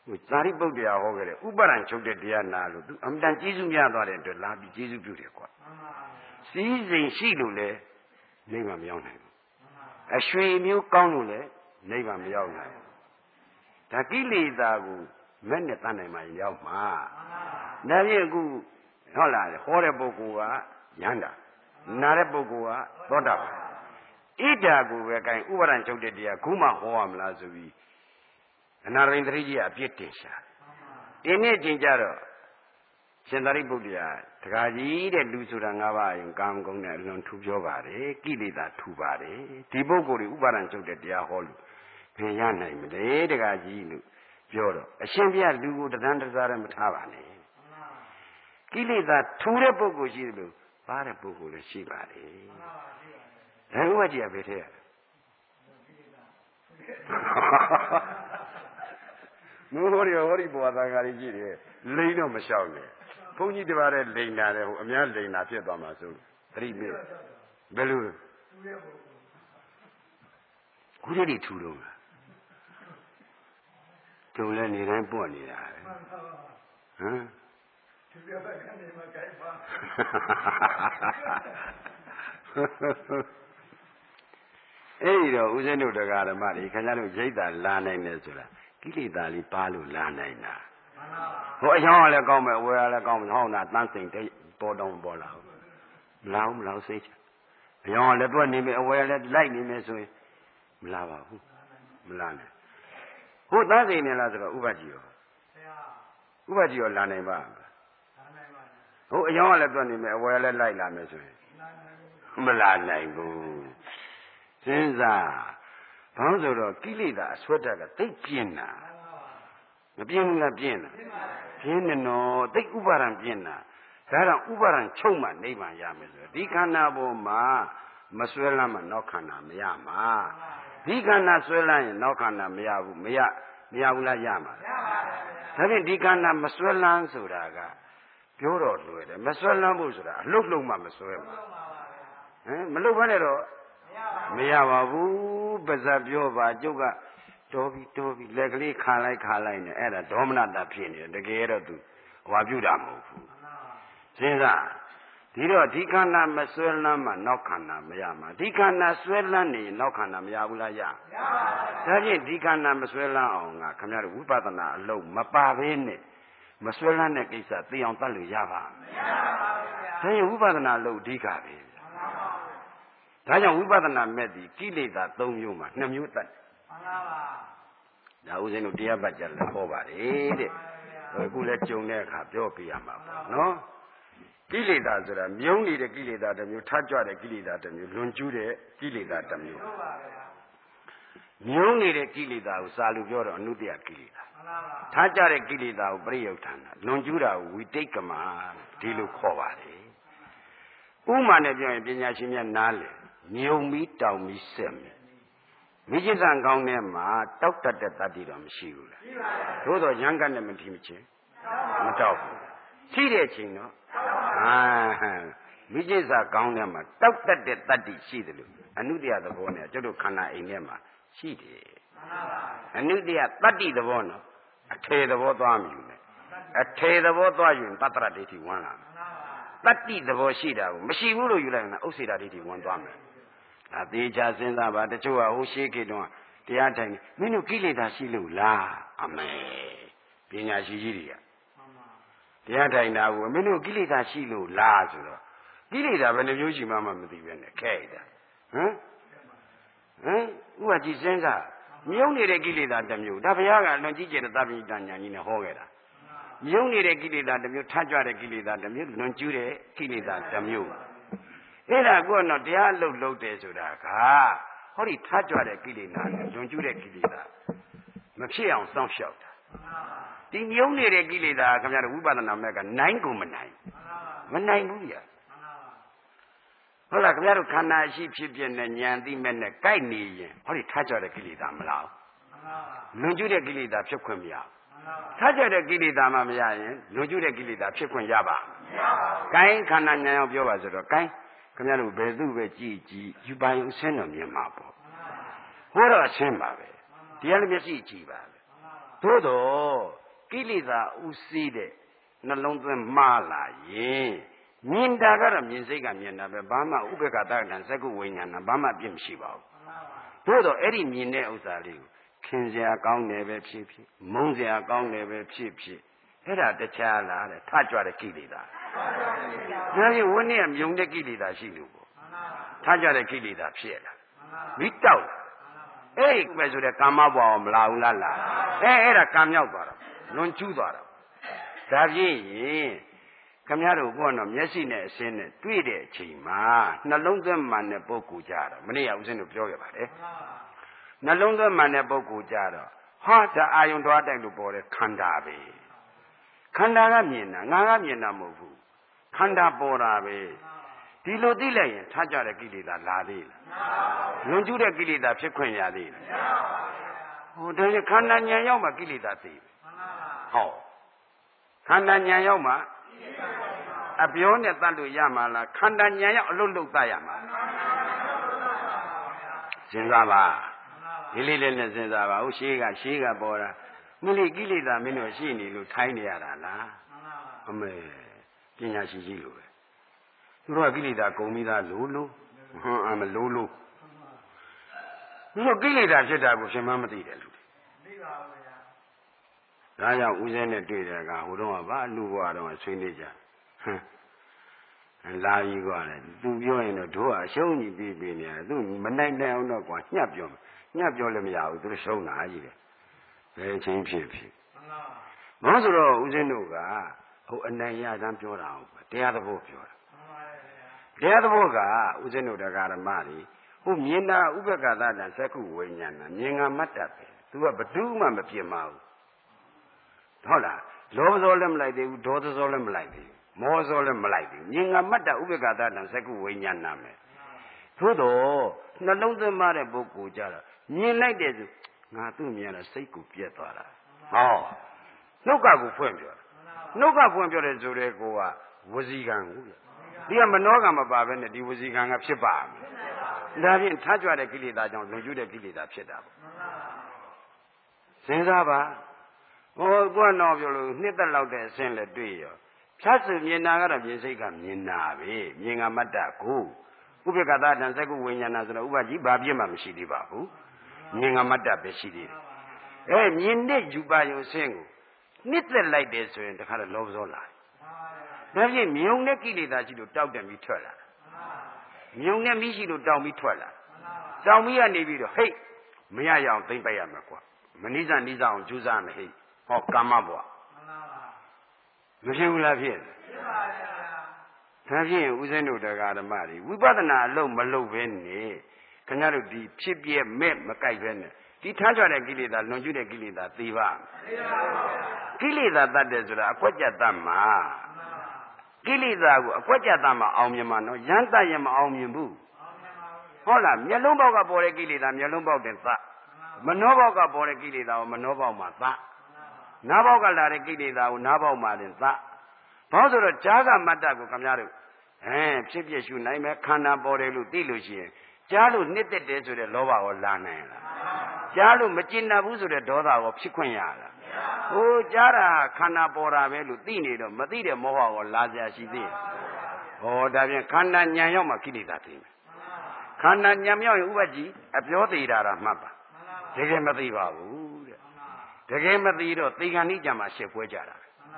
သာရိပုတ္တရာဟောခဲ့တဲ့ဥပါဒံချုပ်တဲ့တရားနာလို့သူအမှန်တန်ကျေးဇူးများသွားတဲ့အတွက်လာပြီးကျေးဇူးပြုတယ်ကွာစီးစိမ်ရှိလို့လေနိဗ္ဗာန်မရောက်နိုင်ဘူးအရွှေမျိုးကောင်းလို့လေနိဗ္ဗာန်မရောက်နိုင်ဘူးဒါကိလေသာကိုမဲ့နဲ့တတ်နိုင်မှရောက်မှာဒါဖြင့်အခုဟုတ်လားဟောတဲ့ပုဂ္ဂိုလ်ကယန္တာနာတဲ့ပုဂ္ဂိုလ်ကသောတာပန်ဣဒ္ဓါကိုပဲကင်ဥပါဒံချုပ်တဲ့တရားခုမှဟောရမလားဆိုပြီးအနာရိန္ဒြိကြီးကအပြစ်တင်ရှာတင်းနဲ့တင်ကြတော့ရှင်သာရိပုတ္တရာတခါကြီးတဲ့လူဆိုတာ၅ပါးရင်ကာမဂုဏ်နဲ့အလွန်ထူပြောပါတယ်ကိလေသာထူပါတယ်ဒီပုဂ္ဂိုလ်တွေဥပါဒံချုပ်တဲ့တရားဟောလို့ဘယ်ရနိုင်မလဲတခါကြီးလို့ပြောတော့အရှင်ဘုရားလူကိုတဏ္ဍတစားလည်းမထားပါနဲ့ကိလေသာထူတဲ့ပုဂ္ဂိုလ်ရှိတယ်လို့ပါတဲ့ပုဂ္ဂိုလ်လည်းရှိပါလေဒါဥပ္ပကြီးကဘယ်ထဲရနိုးဟောရီဟောရီဘဝသံဃာကြီးကြည့်တယ်လိန်တော့မလျှောက်နဲ့ဘုန်းကြီးတပါးတဲ့လိန်တာတဲ့ဟိုအများလိန်တာဖြစ်သွားမှာဆိုသတိမေ့ဘယ်လိုခုတည်းထူတော့မှာတုံလဲနေတိုင်းပွက်နေတာပဲဟမ်သူပြောတဲ့ကနေမှာကြိုက်ပါအဲ့ဒီတော့ဦးဇင်းတို့တရားဓမ္မတွေခင်ဗျားတို့ရိတ်တာလာနိုင်တယ်ဆိုတာကိလေသာလေးပါလို့လာနိုင်တာဟိုအယောင်ကလည်းကောင်းမယ်အဝယ်ကလည်းကောင်းမယ်ဟောင်းတာတန်းစိန်တိတ်ပေါ်တော့ပေါ်လာဘူးမလာဘူးမလာဘူးစိတ်ချအယောင်ကလည်းတွက်နေမယ်အဝယ်ကလည်းလိုက်နေမယ်ဆိုရင်မလာပါဘူးမလာနဲ့ဟိုတန်းစိန်နေလားဆိုတော့ဥပ္ပကြီးရောဥပ္ပကြီးရောလာနိုင်ပါဟိုအယောင်ကလည်းတွက်နေမယ်အဝယ်ကလည်းလိုက်လာမယ်ဆိုရင်မလာနိုင်ဘူးစဉ်းစားဘာလို့ဆိုတော့ကိလေသာအဆွတ်တက်ကသိပြင်းတာမပြင်းဘူးလားပြင်းတာပြင်းနေတော့သိဥပါဒံပြင်းတာဒါတော့ဥပါဒံချုပ်မှနိဗ္ဗာန်ရမယ်ဆိုဒီခန္ဓာပေါ်မှာမဆွဲလမ်းမှနောက်ခန္ဓာမရမှာဒီခန္ဓာဆွဲလမ်းရင်နောက်ခန္ဓာမရဘူးမရမရဘူးလားရမှာဒါဖြင့်ဒီခန္ဓာမဆွဲလမ်းဆိုတာကပြောတော့လွယ်တယ်မဆွဲလမ်းဖို့ဆိုတာအလုတ်လုံးမှမဆွဲမှာဟမ်မလုတ်ဘဲနဲ့တော့မရပါဘူးပါဇက်ပြောပါကျုပ်ကတော်ပြီတော်ပြီလက်ကလေးခါလိုက်ခါလိုက်နေအဲ့ဒါဒေါမနတာဖြစ်နေတယ်တကယ်တော့သူဟွာပြုတာမဟုတ်ဘူးစဉ်းစားဒီတော့ဒီခန္ဓာမဆွဲလန်းမှနောက်ခန္ဓာမရမှာဒီခန္ဓာဆွဲလန်းနေနောက်ခန္ဓာမရဘူးလားရရပါဘူးဒါဖြင့်ဒီခန္ဓာမဆွဲလန်းအောင်ကခင်ဗျားတို့ဝိပဿနာအလုံးမပါဘဲနဲ့မဆွဲလန်းတဲ့ကိစ္စသိအောင်တတ်လို့ရပါမရပါဘူးဗျာဒါရင်ဝိပဿနာအလုံးအဓိကပဲဒါကြောင့်ဝိပဿနာမဲ့ဒီကိလေသာ၃မျိုးမှာ၂မျိုးတတ်မှန်ပါပါဒါဥစဉ်တို့တရားပတ်ကြလည်းဟောပါတယ်တဲ့အခုလည်းကြုံတဲ့အခါပြောပြရမှာပေါ့နော်ကိလေသာဆိုတာမြုံနေတဲ့ကိလေသာတစ်မျိုးထကြွတဲ့ကိလေသာတစ်မျိုးလွန်ကျူးတဲ့ကိလေသာတစ်မျိုးမြုံနေတဲ့ကိလေသာကိုစာလူပြောတော့အနုတ္တယကိလေသာထကြွတဲ့ကိလေသာကိုပရိယုဋ္ဌာဏလွန်ကျူးတာကိုဝိတိတ်ကမဒီလိုခေါ်ပါတယ်ဥမာနဲ့ပြောရင်ပညာရှင်များနားလည်မြုံပြီးတောင်ပြီးဆက်မယ်မိจิตံကောင်းထဲမှာတောက်တတ်တဲ့တတ္တိတော့မရှိဘူးလားရှိပါဘူးသို့တော့ရံကနဲ့မထီမချင်းမတောက်ဘူးရှိတဲ့အချိန်တော့အာမိจิตံကောင်းထဲမှာတောက်တတ်တဲ့တတ္တိရှိတယ်လို့အနုတ္တယသဘောနဲ့ကျွတ်တို့ခန္ဓာအိမ်ထဲမှာရှိတယ်အနုတ္တယတတ္တိသဘောနော်အထေသဘောသွားမြူမယ်အထေသဘောသွားရင်တတ္တရဒိဋ္ဌိဝင်လာမယ်တတ္တိသဘောရှိတာကိုမရှိဘူးလို့ယူလိုက်ရင်ဥစ္စေတာဒိဋ္ဌိဝင်သွားမယ်အသေးချာစဉ်းစားပါတချို့ကဟိုရှိခေတုန်းကတရားထိုင်မင်းတို့ကိလေသာရှိလို့လားအမေပညာရှိကြီးတွေကတရားထိုင်တာကိုမင်းတို့ကိလေသာရှိလို့လားဆိုတော့ကိလေသာဘယ်နှမျိုးရှိမှမသိပဲနဲ့ခဲတာဟမ်ဟမ်ဥပကြည်စဉ်းစားမြုံနေတဲ့ကိလေသာတစ်မျိုးဒါဘုရားကလွန်ကြီးကျယ်တဲ့သဗ္ဗညတဉာဏ်ကြီးနဲ့ဟောခဲ့တာမြုံနေတဲ့ကိလေသာတစ်မျိုးထကြွတဲ့ကိလေသာတစ်မျိုးလွန်ကျူးတဲ့ကိလေသာတစ်မျိုးအဲ့ဒါကတော့တရားလှုပ်လှုပ်တယ်ဆိုတာကဟောဒီထကြွတဲ့ကိလေသာနဲ့လွန်ကျူးတဲ့ကိလေသာမဖြစ်အောင်စောင့်ရှောက်တာဒီမြုံနေတဲ့ကိလေသာခင်ဗျားတို့ဝိပဿနာမဲ့ကနိုင်ကုန်မနိုင်မနိုင်ဘူးဗျာဟုတ်လားခင်ဗျားတို့ခန္ဓာရှိဖြစ်ဖြစ်နဲ့ဉာဏ်သိမဲ့နဲ့ကြိုက်နေရင်ဟောဒီထကြွတဲ့ကိလေသာမလားလွန်ကျူးတဲ့ကိလေသာဖြစ်ခွင့်မရထကြွတဲ့ကိလေသာမှမရရင်လွန်ကျူးတဲ့ကိလေသာဖြစ်ခွင့်ရပါမရပါဘူးကိုင်းခန္ဓာဉာဏ်အောင်ပြောပါဆိုတော့ကိုင်းခင်ဗျားတို့ဘယ်သူပဲကြည်ကြည်ယူပိုင်အဆင်းတော်မြင်မှာပေါ့ဟောတော့အဆင်းပါပဲတရားလည်းမျက်စိကြည့်ပါပဲသို့တော့ကိလေသာဥသိတဲ့နှလုံးသွင်းမှားလာရင်မြင်တာကတော့မြင်စိတ်ကမြင်တာပဲဘာမှဥပ္ပခါတက္ကံသက္ကုဝိညာဏဘာမှအပြစ်မရှိပါဘူးသို့တော့အဲ့ဒီမြင်တဲ့ဥစ္စာလေးကိုခင်စရာကောင်းတယ်ပဲဖြစ်ဖြစ်မုန်းစရာကောင်းတယ်ပဲဖြစ်ဖြစ်အဲ့ဒါတခြားလားတဲ့ထကြွတဲ့ကိလေသာဒါပြင်ဝိနည်းမြုံတဲ့ကိလေသာရှိလို့ပေါ့ထကြွတဲ့ကိလေသာဖြစ်လာမိတောက်အဲ့ဒီပဲဆိုတဲ့ကာမဘဝမလာဘူးလားလားအဲအဲ့ဒါကံမြောက်သွားတော့လွန်ကျူးသွားတော့ဒါဖြစ်ရင်ခမရတို့ဘုန်းတော်မျက်စိနဲ့အစင်းနဲ့တွေ့တဲ့အချိန်မှာနှလုံးသွင်းမှန်တဲ့ပုဂ္ဂိုလ်ကြတော့မနေ့ကဦးဇင်းတို့ပြောခဲ့ပါတယ်နှလုံးသွင်းမှန်တဲ့ပုဂ္ဂိုလ်ကြတော့ဟာဒါအာယုံတော်တိုက်လို့ပေါ်တဲ့ခန္ဓာပဲခန္ဓာကမြင်တာငါကမြင်တာမဟုတ်ဘူးခန္ဓာပေါ်တာပဲဒီလိုသိလိုက်ရင်ထားကြတဲ့ကိလေသာလာသေးလားလွန်ကျူးတဲ့ကိလေသာဖြစ်ခွင့်ရသေးလားဟိုဒါနဲ့ခန္ဓာဉာဏ်ရောက်မှကိလေသာသိဟောခန္ဓာဉာဏ်ရောက်မှအပြောနဲ့တတ်လို့ရမှာလားခန္ဓာဉာဏ်ရောက်အလုတ်လုတ်တတ်ရမှာစဉ်းစားပါဒီလေးလေးနဲ့စဉ်းစားပါဟုတ်ရှိကရှိကပေါ်တာမိလိကိလေသာမင်းတို့ရှိနေလို့ထိုင်းနေရတာလားအမေပညာရှိကြီးလို့ပဲသူတို့ကကိလေသာကုန်ပြီးသားလို့လို့ဟွန်းအမလို့လို့သူတို့ကိလေသာဖြစ်တာကိုရှင်မမသိတယ်လူသိပါဘူးဗျာဒါကြောင့်ဦးဇင်းနဲ့တွေ့တယ်ကဟိုတော့ကဘာလူဘွားတော့ဆွေးနေကြဟမ်လာကြီးกว่าလေသူပြောရင်တော့တို့ကအရှုံးကြီးပြီးပြီးနေတယ်သူမနိုင်နိုင်အောင်တော့กว่าညှပ်ပြောညှပ်ပြောလည်းမရဘူးသူရှုံးတာကြီးတယ်ဘယ်ချင်းဖြစ်ဖြစ်မှန်ပါဘာဆိုတော့ဦးဇင်းတို့ကဟိုအနိုင်ရတမ်းပြောတာဟုတ်ပဲတရားသဘောပြောတာတရားသဘောကဦးဇင်းတို့တရားဓမ္မတွေဟိုမြင်တာဥပ္ပကသတ္တသက္ကုဝိညာဏမြင်ငါမတ်တတ်ပဲသူကဘယ်သူမှမပြစ်မှာဘူးဟုတ်လားလောဘဇောလည်းမလိုက်သေးဘူးဒေါသဇောလည်းမလိုက်သေးဘူးမောဇောလည်းမလိုက်သေးဘူးမြင်ငါမတ်တဥပ္ပကသတ္တသက္ကုဝိညာဏမယ်သို့တော့နှလုံးသွင်းမတဲ့ပုဂ္ဂိုလ်ကြတော့မြင်လိုက်တယ်ဆိုငါသူ့မြင်တော့စိတ်ကိုပြက်သွားတာဟောနှုတ်ကကိုဖွင့်ပြောနှုတ်ကဖွင့်ပြောတဲ့ဆိုတဲ့ကိုကဝစီကံကိုဒီကမနောကမပါပဲနဲ့ဒီဝစီကံကဖြစ်ပါမယ်ဒါဖြင့်ထားကြွတဲ့ကိလေသာကြောင့်လွန်ကျူးတဲ့ကိလေသာဖြစ်တာပေါ့စဉ်းစားပါဟောကိုကတော့ပြောလို့နှစ်သက်လောက်တဲ့အဆင့်လည်းတွေ့ရောဖြတ်စုမြင်တာကတော့မြင်စိတ်ကမြင်တာပဲမြင်ကမတ္တကိုဥပ္ပကသတ္တသက္ကုဝိညာဏဆိုတော့ဥပ္ပကြီးဘာပြစ်မှမရှိသေးပါဘူးမြင်ကမတ္တပဲရှိသေးတယ်အဲမြင်တဲ့ယူပါယုံဆင်းကိုနှစ်သက်လိုက်တယ်ဆိုရင်တခါတော့လောဘဇောလာဒါဖြင့်မြုံတဲ့ကိလေသာရှိလို့တောက်တယ်ပြီးထွက်လာမြုံတဲ့မိရှိလို့တောက်ပြီးထွက်လာတောက်ပြီးကနေပြီးတော့ဟိတ်မရရအောင်သိမ့်ပိုက်ရမယ်ကွာမနိစ္စနိစ္စအောင်ကြိုးစားမယ်ဟိတ်ဟောကာမဘဝမဖြစ်ဘူးလားဖြစ်ဖြစ်ပါဗျာဒါဖြင့်ဦးဇင်းတို့တရားဓမ္မတွေဝိပဿနာအလုံးမလုပ်ဘဲနဲ့ခင်ဗျားတို့ဒီဖြစ်ပြဲမဲ့မကြိုက်ဘဲနဲ့ဒီထားကြတဲ့ကိလေသာလွန်ကျူးတဲ့ကိလေသာသိပါသိပါပါဗျာကိလေသာတတ်တယ်ဆိုတာအကွက်ကြတတ်မှာကိလေသာကိုအကွက်ကြတတ်မှာအောင်မြင်မှာနော်ရမ်းတတ်ရင်မအောင်မြင်ဘူးဟုတ်လားမျက်လုံးပေါက်ကပေါ်တဲ့ကိလေသာမျက်လုံးပေါက်တင်သမနှောပေါက်ကပေါ်တဲ့ကိလေသာကိုမနှောပေါက်မှာသနားပေါက်ကလာတဲ့ကိလေသာကိုနားပေါက်မှာတင်သဘာလို့ဆိုတော့ဈာကမတ္တကိုခင်ဗျားတို့အဲဖြစ်ဖြစ်ရှုနိုင်မယ်ခန္ဓာပေါ်တယ်လို့သိလို့ရှိရင်ကြားလို့နှစ်သက်တယ်ဆိုတဲ့လောဘကိုလာနိုင်လားကြားလို့မကျင်နာဘူးဆိုတဲ့ဒေါသကိုဖြစ်ခွင့်ရလားဟိုကြားတာခန္ဓာပေါ်တာပဲလို့သိနေတော့မသိတဲ့မောဟကိုလာစရာရှိသေးဟောဒါဖြင့်ခန္ဓာဉာဏ်ရောက်မှကိလေသာသိမယ်ခန္ဓာဉာဏ်မြောက်ရင်ဥပ္ပကြီးအပြောသေးတာတာမှတ်ပါတကယ်မသိပါဘူးတဲ့တကယ်မသိတော့သေခဏိကြမှာရှက်ပွဲကြတာ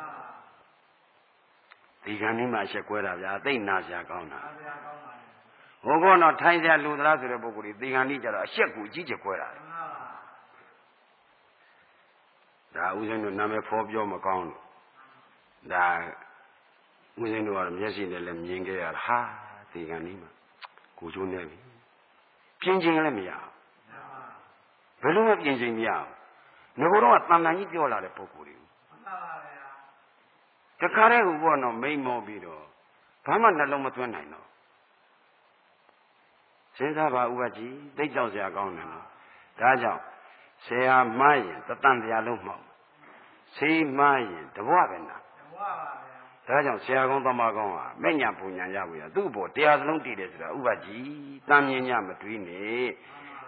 သေခဏိမှာရှက်ပွဲတာဗျာသိနာစရာကောင်းတာဟိုကတော့ထိုင်စရာလူသလားဆိုတဲ့ပုဂ္ဂိုလ်ကြီးသေခဏိကြတော့အရှက်ကိုအကြီးကျယ်ပွဲတာဒါဥစဉ်တို့နာမည်ဖော်ပြောမကောင်းလို့ဒါဥစဉ်တို့ကတော့မျက်စိနဲ့လည်းမြင်ခဲ့ရတာဟာသေခဏိမှာကိုချိုးနေပြီပြင်းချင်းလည်းမရဘူးဘယ်လိုမှပြင်ချိန်မရဘူးငါကတော့တန်တန်ကြီးပြောလာတဲ့ပုံကိုယ်တွေမှန်ပါပါဗျာတခါတည်းဟိုဘောတော့မိန်မောပြီးတော့ဘာမှနှလုံးမသွင်းနိုင်တော့စဉ်းစားပါဥပကြီးသိကြောက်စရာကောင်းတယ်နော်ဒါကြောင့်ဆရာမှားရင်တတန်တရားလုံးမှောက်ဆေးမှားရင်တဘွားပဲနာတဘွားပါဗျာဒါကြောင့်ဆရာကောင်းသမားကောင်းဟာမဲ့ညာပူညာရဘူးရသူ့ဘောတရားစလုံးတည်တယ်ဆိုတာဥပကြီးတမ်းမြင်ညမတွေးနဲ့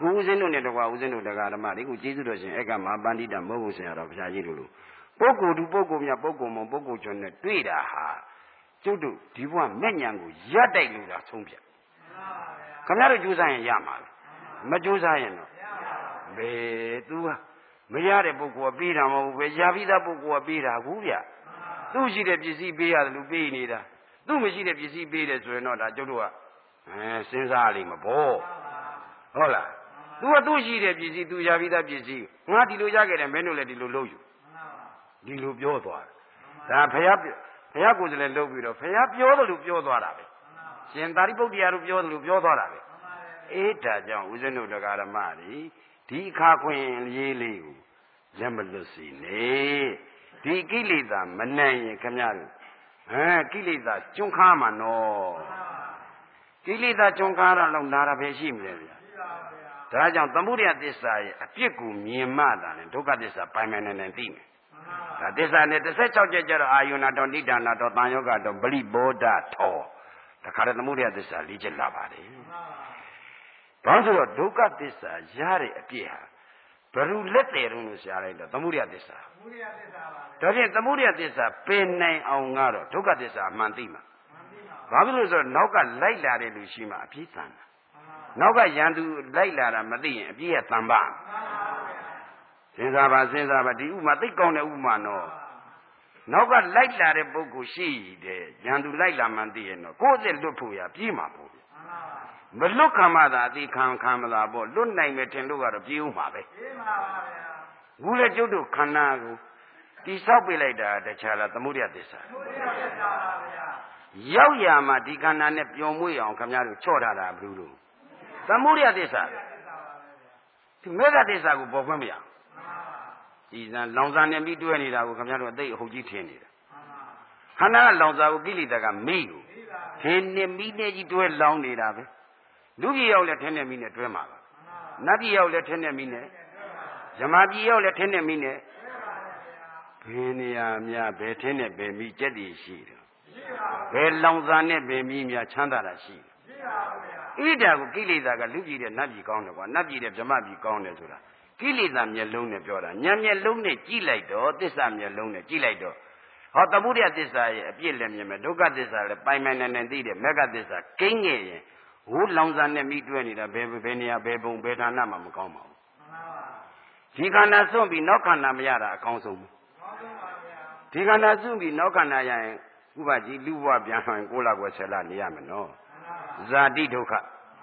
ဦးဇင်းတို့နဲ့တကွာဦးဇင်းတို့တရားဓမ္မတွေကိုကျေးဇူးတော်ရှင်အဲ့ကမဟာပန္တိတမဟုတ်ဘူးဆရာတော်ဘုရားကြီးတို့လိုပုဂ္ဂိုလ်သူပုဂ္ဂိုလ်များပုဂ္ဂိုလ်မပုဂ္ဂိုလ်ကျွန်းနဲ့တွေ့တာဟာကျုပ်တို့ဒီဘဝမဲ့ညံကိုရပ်တိုက်လို့သာဆုံးဖြတ်ခင်ဗျားတို့ကြိုးစားရင်ရမှာမကြိုးစားရင်တော့ဘယ်သူကမရတဲ့ပုဂ္ဂိုလ်ကပေးတာမဟုတ်ဘူးပဲရပြီးသားပုဂ္ဂိုလ်ကပေးတာဘူးဗျသူ့ရှိတဲ့ပစ္စည်းပေးရတယ်လို့ပေးနေတာသူ့မရှိတဲ့ပစ္စည်းပေးတယ်ဆိုရင်တော့ဒါကျုပ်တို့ကအဲစဉ်းစားလိမ့်မပေါ့ဟုတ်လားသူကသူ့ရှိတဲ့ပစ္စည်းသူရပြီးသားပစ္စည်းငါဒီလိုရခဲ့တယ်မင်းတို့လည်းဒီလိုလုပ်ယူဒီလိုပြောသွားတာဒါဖယားဖယားကိုယ်စလဲလုပ်ပြီးတော့ဖယားပြောတယ်လို့ပြောသွားတာပဲရှင်သာရိပုတ္တရာတို့ပြောတယ်လို့ပြောသွားတာပဲအေးဒါကြောင့်ဦးဇင်းတို့တရားဓမ္မတွေဒီအခါခွင့်ရေးလေးကိုလက်မလွတ်စေနဲ့ဒီကိလေသာမနိုင်ရင်ခမရတို့အဲကိလေသာကျွန်းခါမှာနော်ကိလေသာကျွန်းခါတော့လောက်နာတာပဲရှိမလဲဗျာဒါကြောင့်သမုဒယသစ္စာရဲ့အပြစ်ကိုမြင်မှသာလေဒုက္ခသစ္စာပိုင်ပိုင်နိုင်နိုင်သိမယ်ဒါသစ္စာနဲ့တစ်ဆက်၆ချက်ကျတော့အာယုဏတော်နိဒာနာတော်တန်ယောဂတော်ပရိဘောဓထောတခါတည်းသမုဒယသစ္စာလေးချက်လာပါတယ်ဘာလို့ဆိုတော့ဒုက္ခသစ္စာရတဲ့အပြစ်ဟာဘယ်လိုလက်တယ်လို့ရှားလိုက်တော့သမုဒယသစ္စာသမုဒယသစ္စာပါဒါဖြင့်သမုဒယသစ္စာပင်နိုင်အောင်ကတော့ဒုက္ခသစ္စာမှန်သိမှာဘာဖြစ်လို့ဆိုတော့နောက်ကလိုက်လာတဲ့လူရှိမှအပြည့်တန်တာနောက်ကရန်သူလိုက်လာတာမသိရင်အပြည့်ရတန်ပါစဉ်းစားပါစဉ်းစားပါဒီဥမာသိကောင်းတဲ့ဥမာနော်နောက်ကလိုက်လာတဲ့ပုဂ္ဂိုလ်ရှိတယ်ရန်သူလိုက်လာမှသိရင်တော့ကိုယ့်အစ်လွတ်ဖို့ရပြေးမှာပေါ့မလွတ်ခံမှသာအတိခံခံမလားပေါ့လွတ်နိုင်မယ်ထင်လို့ကတော့ပြေးဦးမှာပဲပြေးမှာပါဗျာခုလည်းကျုပ်တို့ခန္ဓာကိုတိဆောက်ပေးလိုက်တာတခြားလားသမုဒယသစ္စာသမုဒယသစ္စာပါဗျာရောက်ရမှာဒီခန္ဓာနဲ့ပျော်မွေ့အောင်ခင်ဗျားတို့ချော့ထားတာဘယ်လိုလို့သမုဒယသစ္စာဒီမေဃသစ္စာကိုပေါ်ခွင့်မရဒီဇန်လောင်စာနဲ့ပြီးတွဲနေတာကိုခင်ဗျားတို့အသိအဟုတ်ကြီးထင်နေတာခန္ဓာကလောင်စာကိုကိလေသာကမိကိုထင်နေမိနေကြီးတွဲလောင်နေတာပဲလူကြီးရောက်လဲထင်းနေမိနဲ့တွဲမှာပါနတ်ကြီးရောက်လဲထင်းနေမိနဲ့ဇမားကြီးရောက်လဲထင်းနေမိနဲ့ဘယ်နေရာများဘယ်ထင်းနဲ့ဘယ်မိကြက်တည်ရှိတယ်ဘယ်လောင်စာနဲ့ဘယ်မိများချမ်းသာတာရှိတယ်ဣဒါကိုကိလေသာကလူကြီးတဲ့နတ်ကြီးကောင်းတယ်ကွာနတ်ကြီးတဲ့ဇမားကြီးကောင်းတယ်ဆိုတာကိလေသာမျက်လုံးနဲ့ပြောတာညံမျက်လုံးနဲ့ကြည့်လိုက်တော့သစ္စာမျက်လုံးနဲ့ကြည့်လိုက်တော့ဟောသမုဒယသစ္စာရဲ့အပြစ်လည်းမြင်မယ်ဒုက္ခသစ္စာလည်းပိုင်ပိုင်နိုင်နိုင်သိတယ်မေဃသစ္စာကိန်းငယ်ရင်ဟိုလောင်စာနဲ့မိတွဲနေတာဘယ်ဘယ်နေရာဘယ်ပုံဘယ်ဌာနမှမကောင်းပါဘူးဒီခန္ဓာစွန့်ပြီးနောက်ခန္ဓာမရတာအကောင်းဆုံးဒီခန္ဓာစွန့်ပြီးနောက်ခန္ဓာရရင်ဥပကြီးလူဘဝပြန်ရင်ကိုလကွယ်ဆယ်လနေရမယ်နော်ဇာတိဒုက္ခ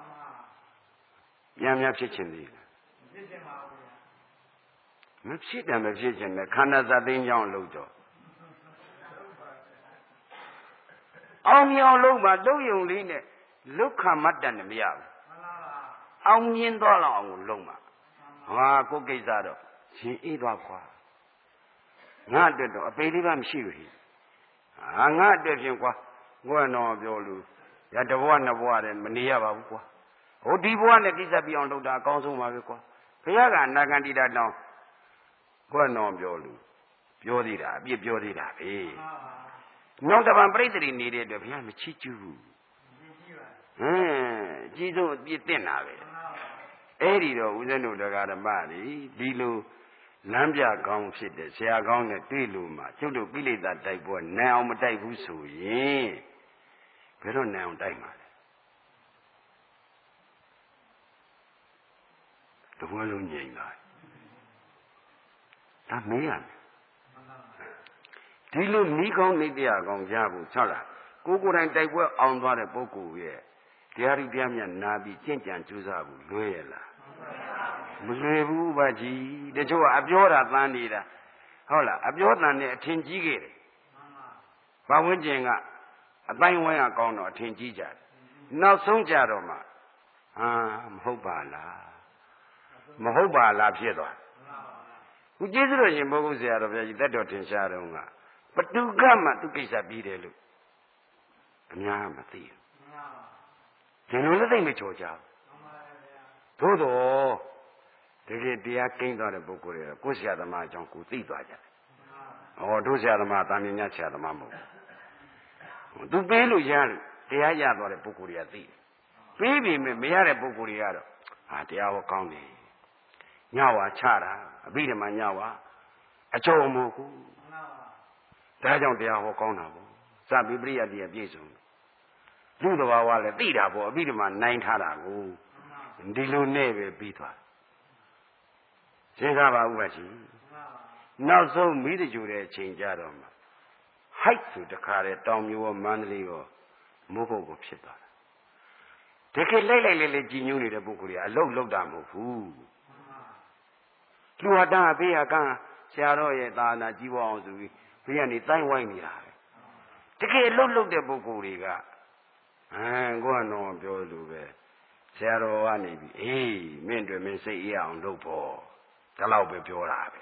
ပြန်ပြန်ဖြစ်ခြင်းသေးလားဖြစ်ခြင်းပါဘူးမဖြစ်တယ်မဖြစ်ခြင်းနဲ့ခန္ဓာဇာသိင်းကြောင်းလို့တော့အောင်မြောင်လုံးမှာလုံးယုံလေးနဲ့လုခမတ်တန်နဲ့မရဘူးအောင်မြင်သွားလောက်အောင်လုံးမှာဟာကိုကိစ္စတော့ရှင်အေးသွားခွာငါအတွက်တော့အပေလေးပါမရှိဘူးဟာငါအတွက်ဖြင့်ကွာငွေတော်ပြောလို့ရတဘဝနှစ်ဘဝတည်းမနေရပါဘူးကွာဟိုဒီဘဝနဲ့ကိစ္စပြအောင်လုပ်တာအကောင်းဆုံးပါပဲကွာဘုရားကအနာဂန္တိတာတောင်းငွေတော်ပြောလို့ပြောသေးတာအပြစ်ပြောသေးတာပဲနောက်တစ်ပတ်ပြိတ္တိနေတဲ့အတွက်ဘုရားမချစ်ကျူးဘူးဟင်းအကြီးဆုံးအပြစ်တင်တာပဲအဲ့ဒီတော့ဦးဇင်းတို့တရားဓမ္မတွေဒီလိုလမ်းပြကောင်းဖြစ်တဲ့ဆရာကောင်းနဲ့တွေ့လို့မှကျုပ်တို့ကိလေသာတိုက်ပွဲနိုင်အောင်မတိုက်ဘူးဆိုရင်ဘယ်တော့နိုင်အောင်တိုက်မှာလဲတပွဲလုံးငြိမ်လာဒါမေးရမယ်ဒီလိုမိကောင်းနေတရားကောင်းရဖို့၆လားကိုကိုယ်တိုင်တိုက်ပွဲအောင်သွားတဲ့ပုဂ္ဂိုလ်ရဲ့တရားဓိတရားမြတ်နာပြီးကြင့်ကြံကြိုးစားဖို့လွယ်ရလားမလွယ်ဘူးပါကြီးတချို့ကအပြောတာသမ်းနေတာဟုတ်လားအပြောတန်နဲ့အထင်ကြီးခဲ့တယ်ဘာဝင်းကျင်ကအတိုင်းဝိုင်းကကောင်းတော့အထင်ကြီးကြတယ်နောက်ဆုံးကြတော့မှဟာမဟုတ်ပါလားမဟုတ်ပါလားဖြစ်သွားခုကျေးဇူးတော်ရှင်ဘုရားဆရာတော်ဘုရားကြီးတက်တော်ထင်ရှားတော့ကပတုကမှသူကိစ္စပြီးတယ်လို့အများမသိဘူးကျွန်တော်လည်းသိမကြော်ကြဘူးသို့တော့တကယ်တရားကိန်းသွားတဲ့ပုဂ္ဂိုလ်တွေကကိုယ်ဆရာသမားအကြောင်းကိုသိသွားကြတယ်။ဩတို့ဆရာသမားတာမင်ညာဆရာသမားမဟုတ်ဘူး။သူပေးလို့ရတယ်တရားရသွားတဲ့ပုဂ္ဂိုလ်တွေကသိတယ်။ပေးပြီမရတဲ့ပုဂ္ဂိုလ်တွေကတော့ဟာတရားဟောကောင်းတယ်ညဝါချတာအဘိဓမ္မာညဝါအကျော်မို့ကူဒါကြောင့်တရားဟောကောင်းတာပေါ့စပိပရိယတ္တိပြည့်စုံလူတဘာဝလည်းသိတာပေါ့အဘိဓမ္မာနိုင်ထားတာကိုဒီလိုနဲ့ပဲပြီးသွားစဉ်းစားပါဦးပါရှိနောက်ဆုံးမိတကြိုတဲ့အချိန်ကြတော့မှဟိုက်ဆိုတခါတည်းတောင်မျိုးရောမန္တလေးရောမိုးကုတ်ကိုဖြစ်သွားတာတကယ်လိုက်လိုက်လေးလေးကြည်ညိုနေတဲ့ပုဂ္ဂိုလ်ကြီးအလုတ်လောက်တာမဟုတ်ဘူးလူဟာတာဘေးကကဆရာတော်ရဲ့သာနာကြီးပွားအောင်ဆိုပြီးဘေးကနေတိုင်းဝိုင်းနေတာပဲတကယ်အလုတ်လောက်တဲ့ပုဂ္ဂိုလ်တွေကအဲကိုကတော့ပြောလို့ပဲဆရာတော်ကနေပြီးအေးမင်းတို့မင်းစိတ်အေးအောင်လုပ်ဖို့ဒါတော့ပဲပြောတာပဲ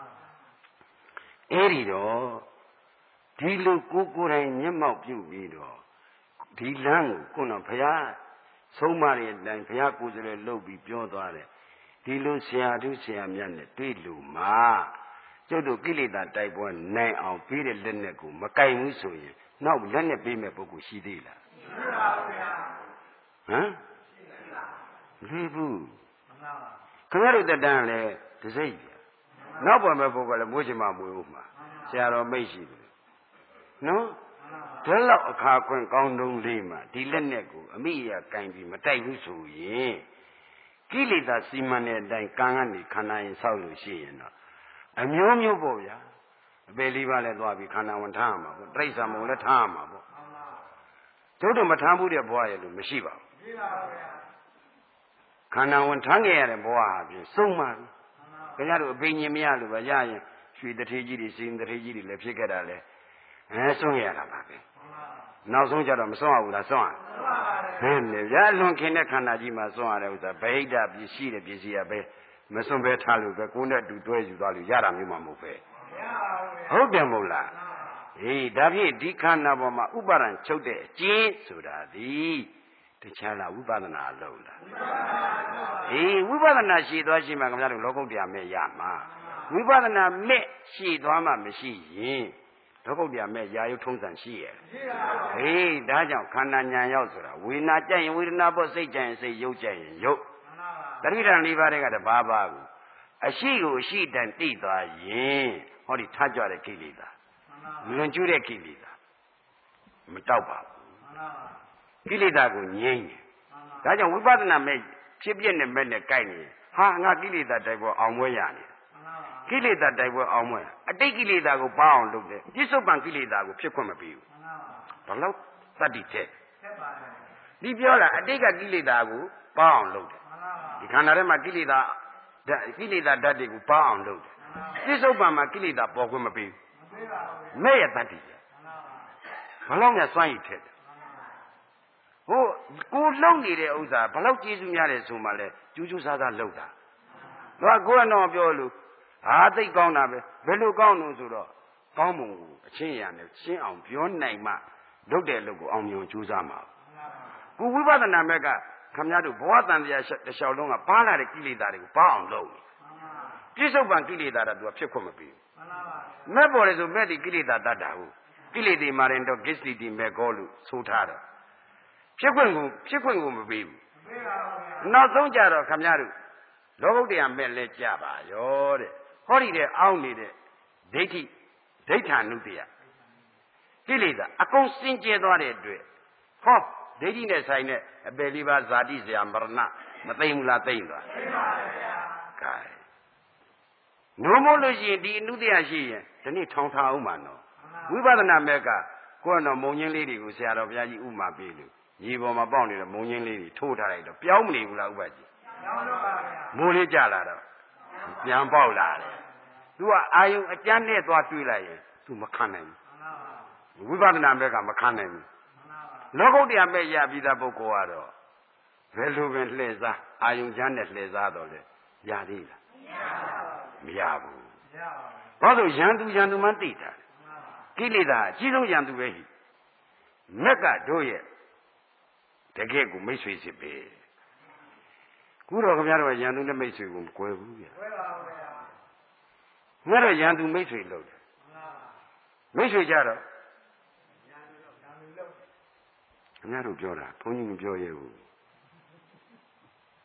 အဲ့ဒီတော့ဒီလိုကိုကိုယ်တိုင်မျက်မှောက်ပြုပြီးတော့ဒီလမ်းကိုခုနဘုရားဆုံးမတဲ့အတိုင်းဘုရားကိုယ်စလဲလှုပ်ပြီးပြောသွားတယ်ဒီလိုဆရာတို့ဆရာမြတ်နဲ့တွေ့လို့မှာကျုပ်တို့ကိလေသာတိုက်ပွဲနိုင်အောင်ပြီးတဲ့လက်နဲ့ကိုမကင်ဘူးဆိုရင်နောက်လက်နဲ့ပြီးမဲ့ပုဂ္ဂိုလ်ရှိသေးလားရှိပါဘူးဗျာဟမ်မရှိဘူးခင်ဗျားတို့တက်တန်းလည်းတစိမ့်နောက်ပေါ်မဲ့ပုဂ္ဂိုလ်လည်းမွေးချင်မှမွေးဦးမှာဆရာတော်မိတ်ရှိတယ်နော်ဒါလောက်အခါခွင့်ကောင်းတုံးလေးမှာဒီလက်နဲ့ကိုအမိအရာကင်ပြီးမတိုက်ဘူးဆိုရင်ကိလေသာစီမံတဲ့အတိုင်းကံကနေခန္ဓာရင်ဆောက်လို့ရှိရင်တော့အမျိုးမျိုးပေါ့ဗျာအပေလေးပါးလည်းသွားပြီးခန္ဓာဝင်ထားမှာပေါ့တိရစ္ဆာန်မုံလည်းထားမှာပေါ့တို့တို့မထားဘူးတဲ့ဘဝရဲ့လို့မရှိပါဘူးမရှိပါဘူးဗျာခန္ဓာဝင်ထားခဲ့ရတဲ့ဘဝဟာပြင်စုံပါပြီခင်ဗျားတို့အပိညင်မရလို့ပဲရရင်ရွှေတထေးကြီးတွေစိန်တထေးကြီးတွေလည်းဖြစ်ခဲ့တာလေအဲဆုံးရတာပါပဲနောက်ဆုံးကြတော့မဆုံးရဘူးလားဆုံးရဟင်းလေဗျာလွန်ခင်တဲ့ခန္ဓာကြီးမှာဆုံးရတဲ့ဥစ္စာဗဟိတပစ္စည်းတဲ့ပစ္စည်းကပဲမဆုံးပဲထားလို့ပဲကိုယ်နဲ့တူတွဲယူသွားလို့ရတာမျိုးမှမဟုတ်ပဲဟုတ်တယ်မဟုတ်လားဟေးဒါဖြင့်ဒီခန္ဓာပေါ်မှာဥပါဒံချုပ်တဲ့အကျဉ်းဆိုတာဒီတခြားလားဝိပဿနာအလုံးလားဟေးဝိပဿနာရှိသွားရှိမှခင်ဗျားတို့လောကုတ္တရာမဲ့ရမှာဝိပဿနာမဲ့ရှိသွားမှမရှိရင်လောကုတ္တရာမဲ့ယာယုထုံးစံရှိရဲ့ဟေးဒါကြောင့်ခန္ဓာညာရောက်ဆိုတာဝေဒနာကြိုက်ရင်ဝေဒနာပေါ့စိတ်ကြိုက်ရင်စိတ်ရုပ်ကြိုက်ရင်ရုပ်တတိယလေးပါးတွေကတဘာပါဘူးအရှိကိုအရှိတန်တိသွားရင်ဟောဒီထားကြတဲ့ကိလေသာလွန်ကျူးတဲ့ကိလေသာမတောက်ပါဘူးကိလေသာကိုငြိမ်းတယ်ဒါကြောင့်ဝိပဿနာမဲ့ဖြစ်ပြတဲ့မဲ့နဲ့ကြိုက်နေဟာငါကိလေသာတိုက်ပွဲအောင်ပွဲရနေကိလေသာတိုက်ပွဲအောင်ပွဲအတိတ်ကိလေသာကိုပါအောင်လုပ်တယ်ပြစ္ဆုတ်ပံကိလေသာကိုဖြစ်ခွင့်မပေးဘူးဘလို့တတ္တိတဲ့ဒီပြောတာအတိတ်ကကိလေသာကိုပါအောင်လုပ်တယ်ဒီခန္ဓာထဲမှာကိလေသာကိလေသာဓာတ်တွေကိုပါအောင်လုပ်တယ်ပြစ္ဆုတ်ပံမှာကိလေသာပေါ်ခွင့်မပေးဘူးမဲ့ရတတ္တိဘလို့များစွန့်ရည်ထက်ဟိုကိုလုံနေတဲ့ဥစ္စာဘလို့ကျေးဇူးများတယ်ဆိုမှလဲကျူးကျူးဆားဆားလုပ်တာတော့ကိုကတော့ပြောလို့ဟာသိကောင်းတာပဲဘယ်လိုကောင်းလို့ဆိုတော့ကောင်းမွန်ကိုအချင်းရံနဲ့ရှင်းအောင်ပြောနိုင်မှလုပ်တဲ့လုပ်ကိုအောင်မြင်ကြိုးစားမှာကိုဝိပဿနာမဲ့ကခမည်းတော်ဘဝတန်တရားတစ်လျှောက်လုံးကပါလာတဲ့ကိလေသာတွေကိုပါအောင်လုပ်ပြစ္ဆုတ်ပံကိလေသာတော့သူကဖြစ်ခွင့်မပေးဘူးမဲ့ပေါ်လေဆိုမဲ့ဒီကိလေသာတတ်တာဟုတ်ကိလေသာမာရင်တော့ဂစ္စတိတိမဲ့ကောလို့ဆိုထားတယ်ဖြစ်ခွင့်ကိုဖြစ်ခွင့်ကိုမပေးဘူးနောက်ဆုံးကြတော့ခမည်းတော်လောကုတ္တရာမဲ့လဲကြပါရောတဲ့ဟောဒီတဲ့အောင်းနေတဲ့ဒိဋ္ဌိဒိဋ္ဌာနုတ္တယကိလေသာအကုန်စင်ကြဲသွားတဲ့အတွက်ဟောဒိဋ္ဌိနဲ့ဆိုင်တဲ့အပေလေးပါးဇာတိဇရာမရဏမသိဘူးလားသိမ့်သွားသိပါပါဗျာကဲနိုးမို့လို့ရှိရင်ဒီအနုတ္တယရှိရင်ဒီနေ့ထောင်ထားအောင်ပါနော်ဝိပဿနာမဲ့ကကိုယ်ကတော့မုံချင်းလေးတွေကိုဆရာတော်ဘုရားကြီးဥမာပေးလို့ညီပေါ်မှာပေါက်နေတဲ့မုံချင်းလေးတွေထိုးထားလိုက်တော့ပြောင်းမနေဘူးလားဥပကြီးပြောင်းတော့ပါဗျာမိုးလေးကြလာတော့ပြန်ပေါက်လာတယ်သူကအာယုံအကျမ်းနဲ့သွားတွေးလိုက်ရင်သူမခံနိုင်ဘူးဝိပဿနာဘက်ကမခံနိုင်ဘူးလောကုတ္တရာမဲ့ရပြီးသားပုဂ္ဂိုလ်ကတော့ဘယ်လိုပဲလှည့်စားအာယုံကျမ်းနဲ့လှည့်စားတော့လေရသေးလားမရဘူးမရပါဘူးဘာလို့ရန်သူရန်သူမှသိတာကိလေသာအကြီးဆုံးရန်သူပဲဟိမက်ကတို့ရဲ့တကယ့်ကိုမိတ်ဆွေစစ်ပဲခုတော့ခင်ဗျားတို့ကရန်သူနဲ့မိတ်ဆွေကိုမကွဲဘူးဗျာကွဲပါဘူးဗျာငါတော့ရန်သူမိတ်ဆွေလို့တယ်မိတ်ဆွေကြတော့ရန်သူလို့ရန်သူလို့ခင်ဗျားတို့ပြောတာဘုန်းကြီးမပြောရဲဘူးဟ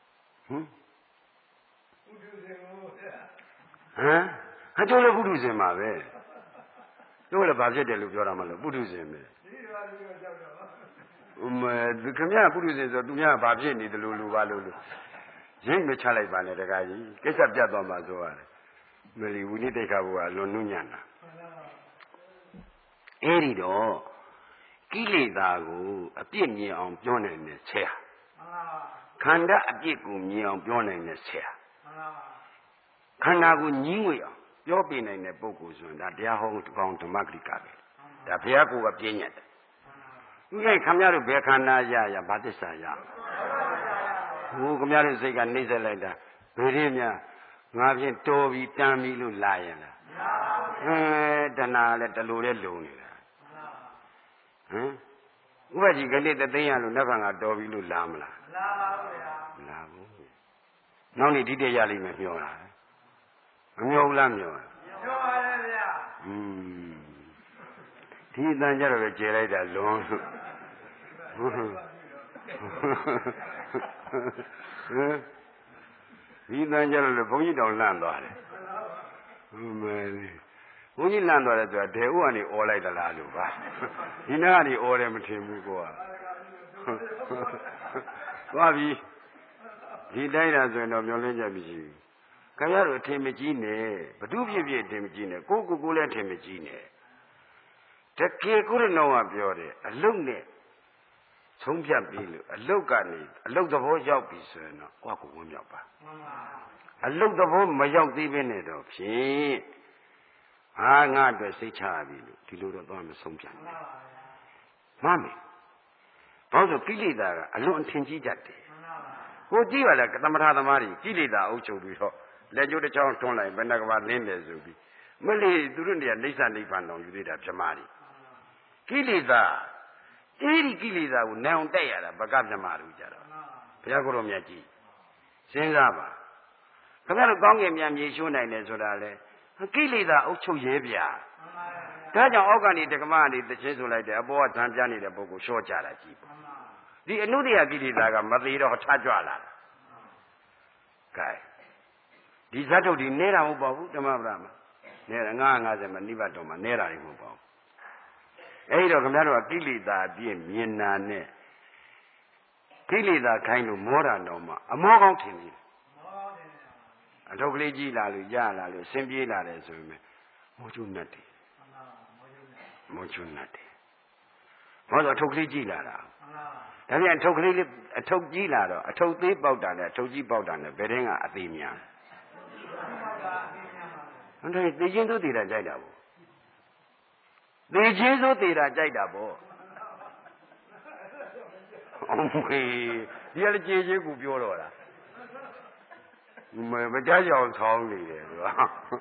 ဟမ်ဟမ်ဟာတို့လည်းပုထုဇဉ်ပါပဲတို့လည်းဘာဖြစ်တယ်လို့ပြောတာမလို့ပုထုဇဉ်ပဲဥမခင်ဗျာပုထုဇဉ်ဆိုသူများဘာဖြစ်နေတယ်လို့လူပါလို့လို့ရင်းမချလိုက်ပါနဲ့တခါကြီးကိစ္စပြတ်သွားမှာဆိုရတယ်မလီဝိနိတိတ်ခဘုရားလွန်နုညံ့တာအဲ့ဒီတော့ကိလေသာကိုအပြစ်မြင်အောင်ပြောနိုင်တဲ့ဆရာခန္ဓာအပြစ်ကိုမြင်အောင်ပြောနိုင်တဲ့ဆရာခန္ဓာကိုညှင်းငွေအောင်ပြောပြနိုင်တဲ့ပုဂ္ဂိုလ်ဆိုရင်ဒါတရားဟောကောင်းဓမ္မဂရိကပဲဒါဘုရားကိုယ်ကပြင်းညတ်တယ်ဒီကိခမရတို့ဘယ်ခန္ဓာရရဘာသစ္စာရဟိုခမရတို့စိတ်ကနှိမ့်ဆက်လိုက်တာဘယ်ရင်းများငါဖြင့်တော်ပြီတန်ပြီလို့လာရင်လားဟဲတဏှာလည်းတလူလည်းလုံနေတာဟမ်ဥပဒေကလေးတသိန်းရလို့နောက်ခါကတော်ပြီလို့လာမလားမလာပါဘူးဗျာမလာဘူးနောက်နေ့ဒီတည်းရလိမ့်မယ်ပြောတာမမျောဘူးလားမျောလားမျောပါလေဗျာอืมဒီအတန်ကြတော့ပဲကျေလိုက်တာလွန်ဟမ်ဒီအတန်ကြတော့လေဘုန်းကြီးတောင်လန့်သွားတယ်ဟုတ်မယ်ဘုန်းကြီးလန့်သွားတယ်ဆိုတာဒေဥကနေអော်လိုက်သလားလို့ပါဒီနာကနေអော်တယ်မထင်ဘူးကွာသွားပြီဒီတိုင်းတာဆိုရင်တော့မျောလင်းချက်မရှိဘူးခင်ဗျားတို့အထင်မကြီးနဲ့ဘဒုဖြစ်ဖြစ်အထင်မကြီးနဲ့ကိုကိုကိုလည်းအထင်မကြီးနဲ့တကယ်ကိုရနောကပြောတယ်အလုတ်နဲ့ဆုံးဖြတ်ပြီးလို့အလုတ်ကနေအလုတ်သဘောရောက်ပြီဆိုရင်တော့ကိုယ့်ကိုယ်ဝင်မြောက်ပါအလုတ်သဘောမရောက်သေးဘဲနဲ့တော့ဖြင့်ဟာငါအတွက်စိတ်ချရပြီလို့ဒီလိုတော့သွားမဆုံးဖြတ်ဘူးမှန်ပြီဘာလို့ကိလေသာကအလွန်အထင်ကြီးတတ်တယ်ကိုကြည့်ပါလားသမထသမားတွေကိလေသာအုပ်ချုပ်ပြီးတော့လက်ကျိုးတစ်ချောင်းတွန်းလိုက်ဘယ်နှကဘာလင်းတယ်ဆိုပြီးမလေးသူတို့တွေကအိဋ္ဌနိဗ္ဗာန်တော်ယူသေးတာပြမတွေကိလေသာအဲဒီကိလေသာကိုနိုင်အောင်တိုက်ရတာဘဂဗြဟ္မာတို့ကြတော့ဘုရားကိုယ်တော်မြတ်ကြီးစဉ်းစားပါခင်ဗျားတို့ကောင်းကင်မြတ်မြေရှိုးနိုင်တယ်ဆိုတာလေကိလေသာအုပ်ချုပ်ရဲဗျာဒါကြောင့်အောက်ကနေတက္ကမကနေတချင်းဆိုလိုက်တယ်အပေါ်ကဓာန်ပြနေတဲ့ပုဂ္ဂိုလ်လျှော့ကြတာကြည့်ဒီအနုတ္တယကိလေသာကမသေးတော့ထကြွလာတာကဲဒီဇတ်ထုတ်ဒီနဲတာမဟုတ်ပါဘူးဓမ္မပဒမှာနဲတာငါးငါးဆယ်မှာနိဗ္ဗာန်တော်မှာနဲတာတွေမဟုတ်ပါဘူးအဲဒီတော့ခင်ဗျားတို့ကကိလေသာအပြည့်မြင်နာနဲ့ကိလေသာခိုင်းလို့မောတာတော်မှာအမောကောင်းထင်နေတယ်အထုပ်ကလေးကြီးလာလို့ရလာလို့ဆင်းပြေးလာတယ်ဆိုရင်မောကျွတ်နဲ့တယ်မောကျွတ်နဲ့တယ်ဘာလို့အထုပ်ကလေးကြီးလာတာဒါပြန်အထုပ်ကလေးလေးအထုပ်ကြီးလာတော့အထုပ်သေးပေါက်တာနဲ့အထုပ်ကြီးပေါက်တာနဲ့ဘယ်တဲ့ကအသေးများဟုတ်တယ်သိချင်းတို့တည်တာကြိုက်တာပေါ့သိချင်းတို့တည်တာကြိုက်တာပေါ့အမေဒီကလေးကြေချင်းကိုပြောတော့တာမမကြားကြအောင်ဆောင်းနေတယ်သူက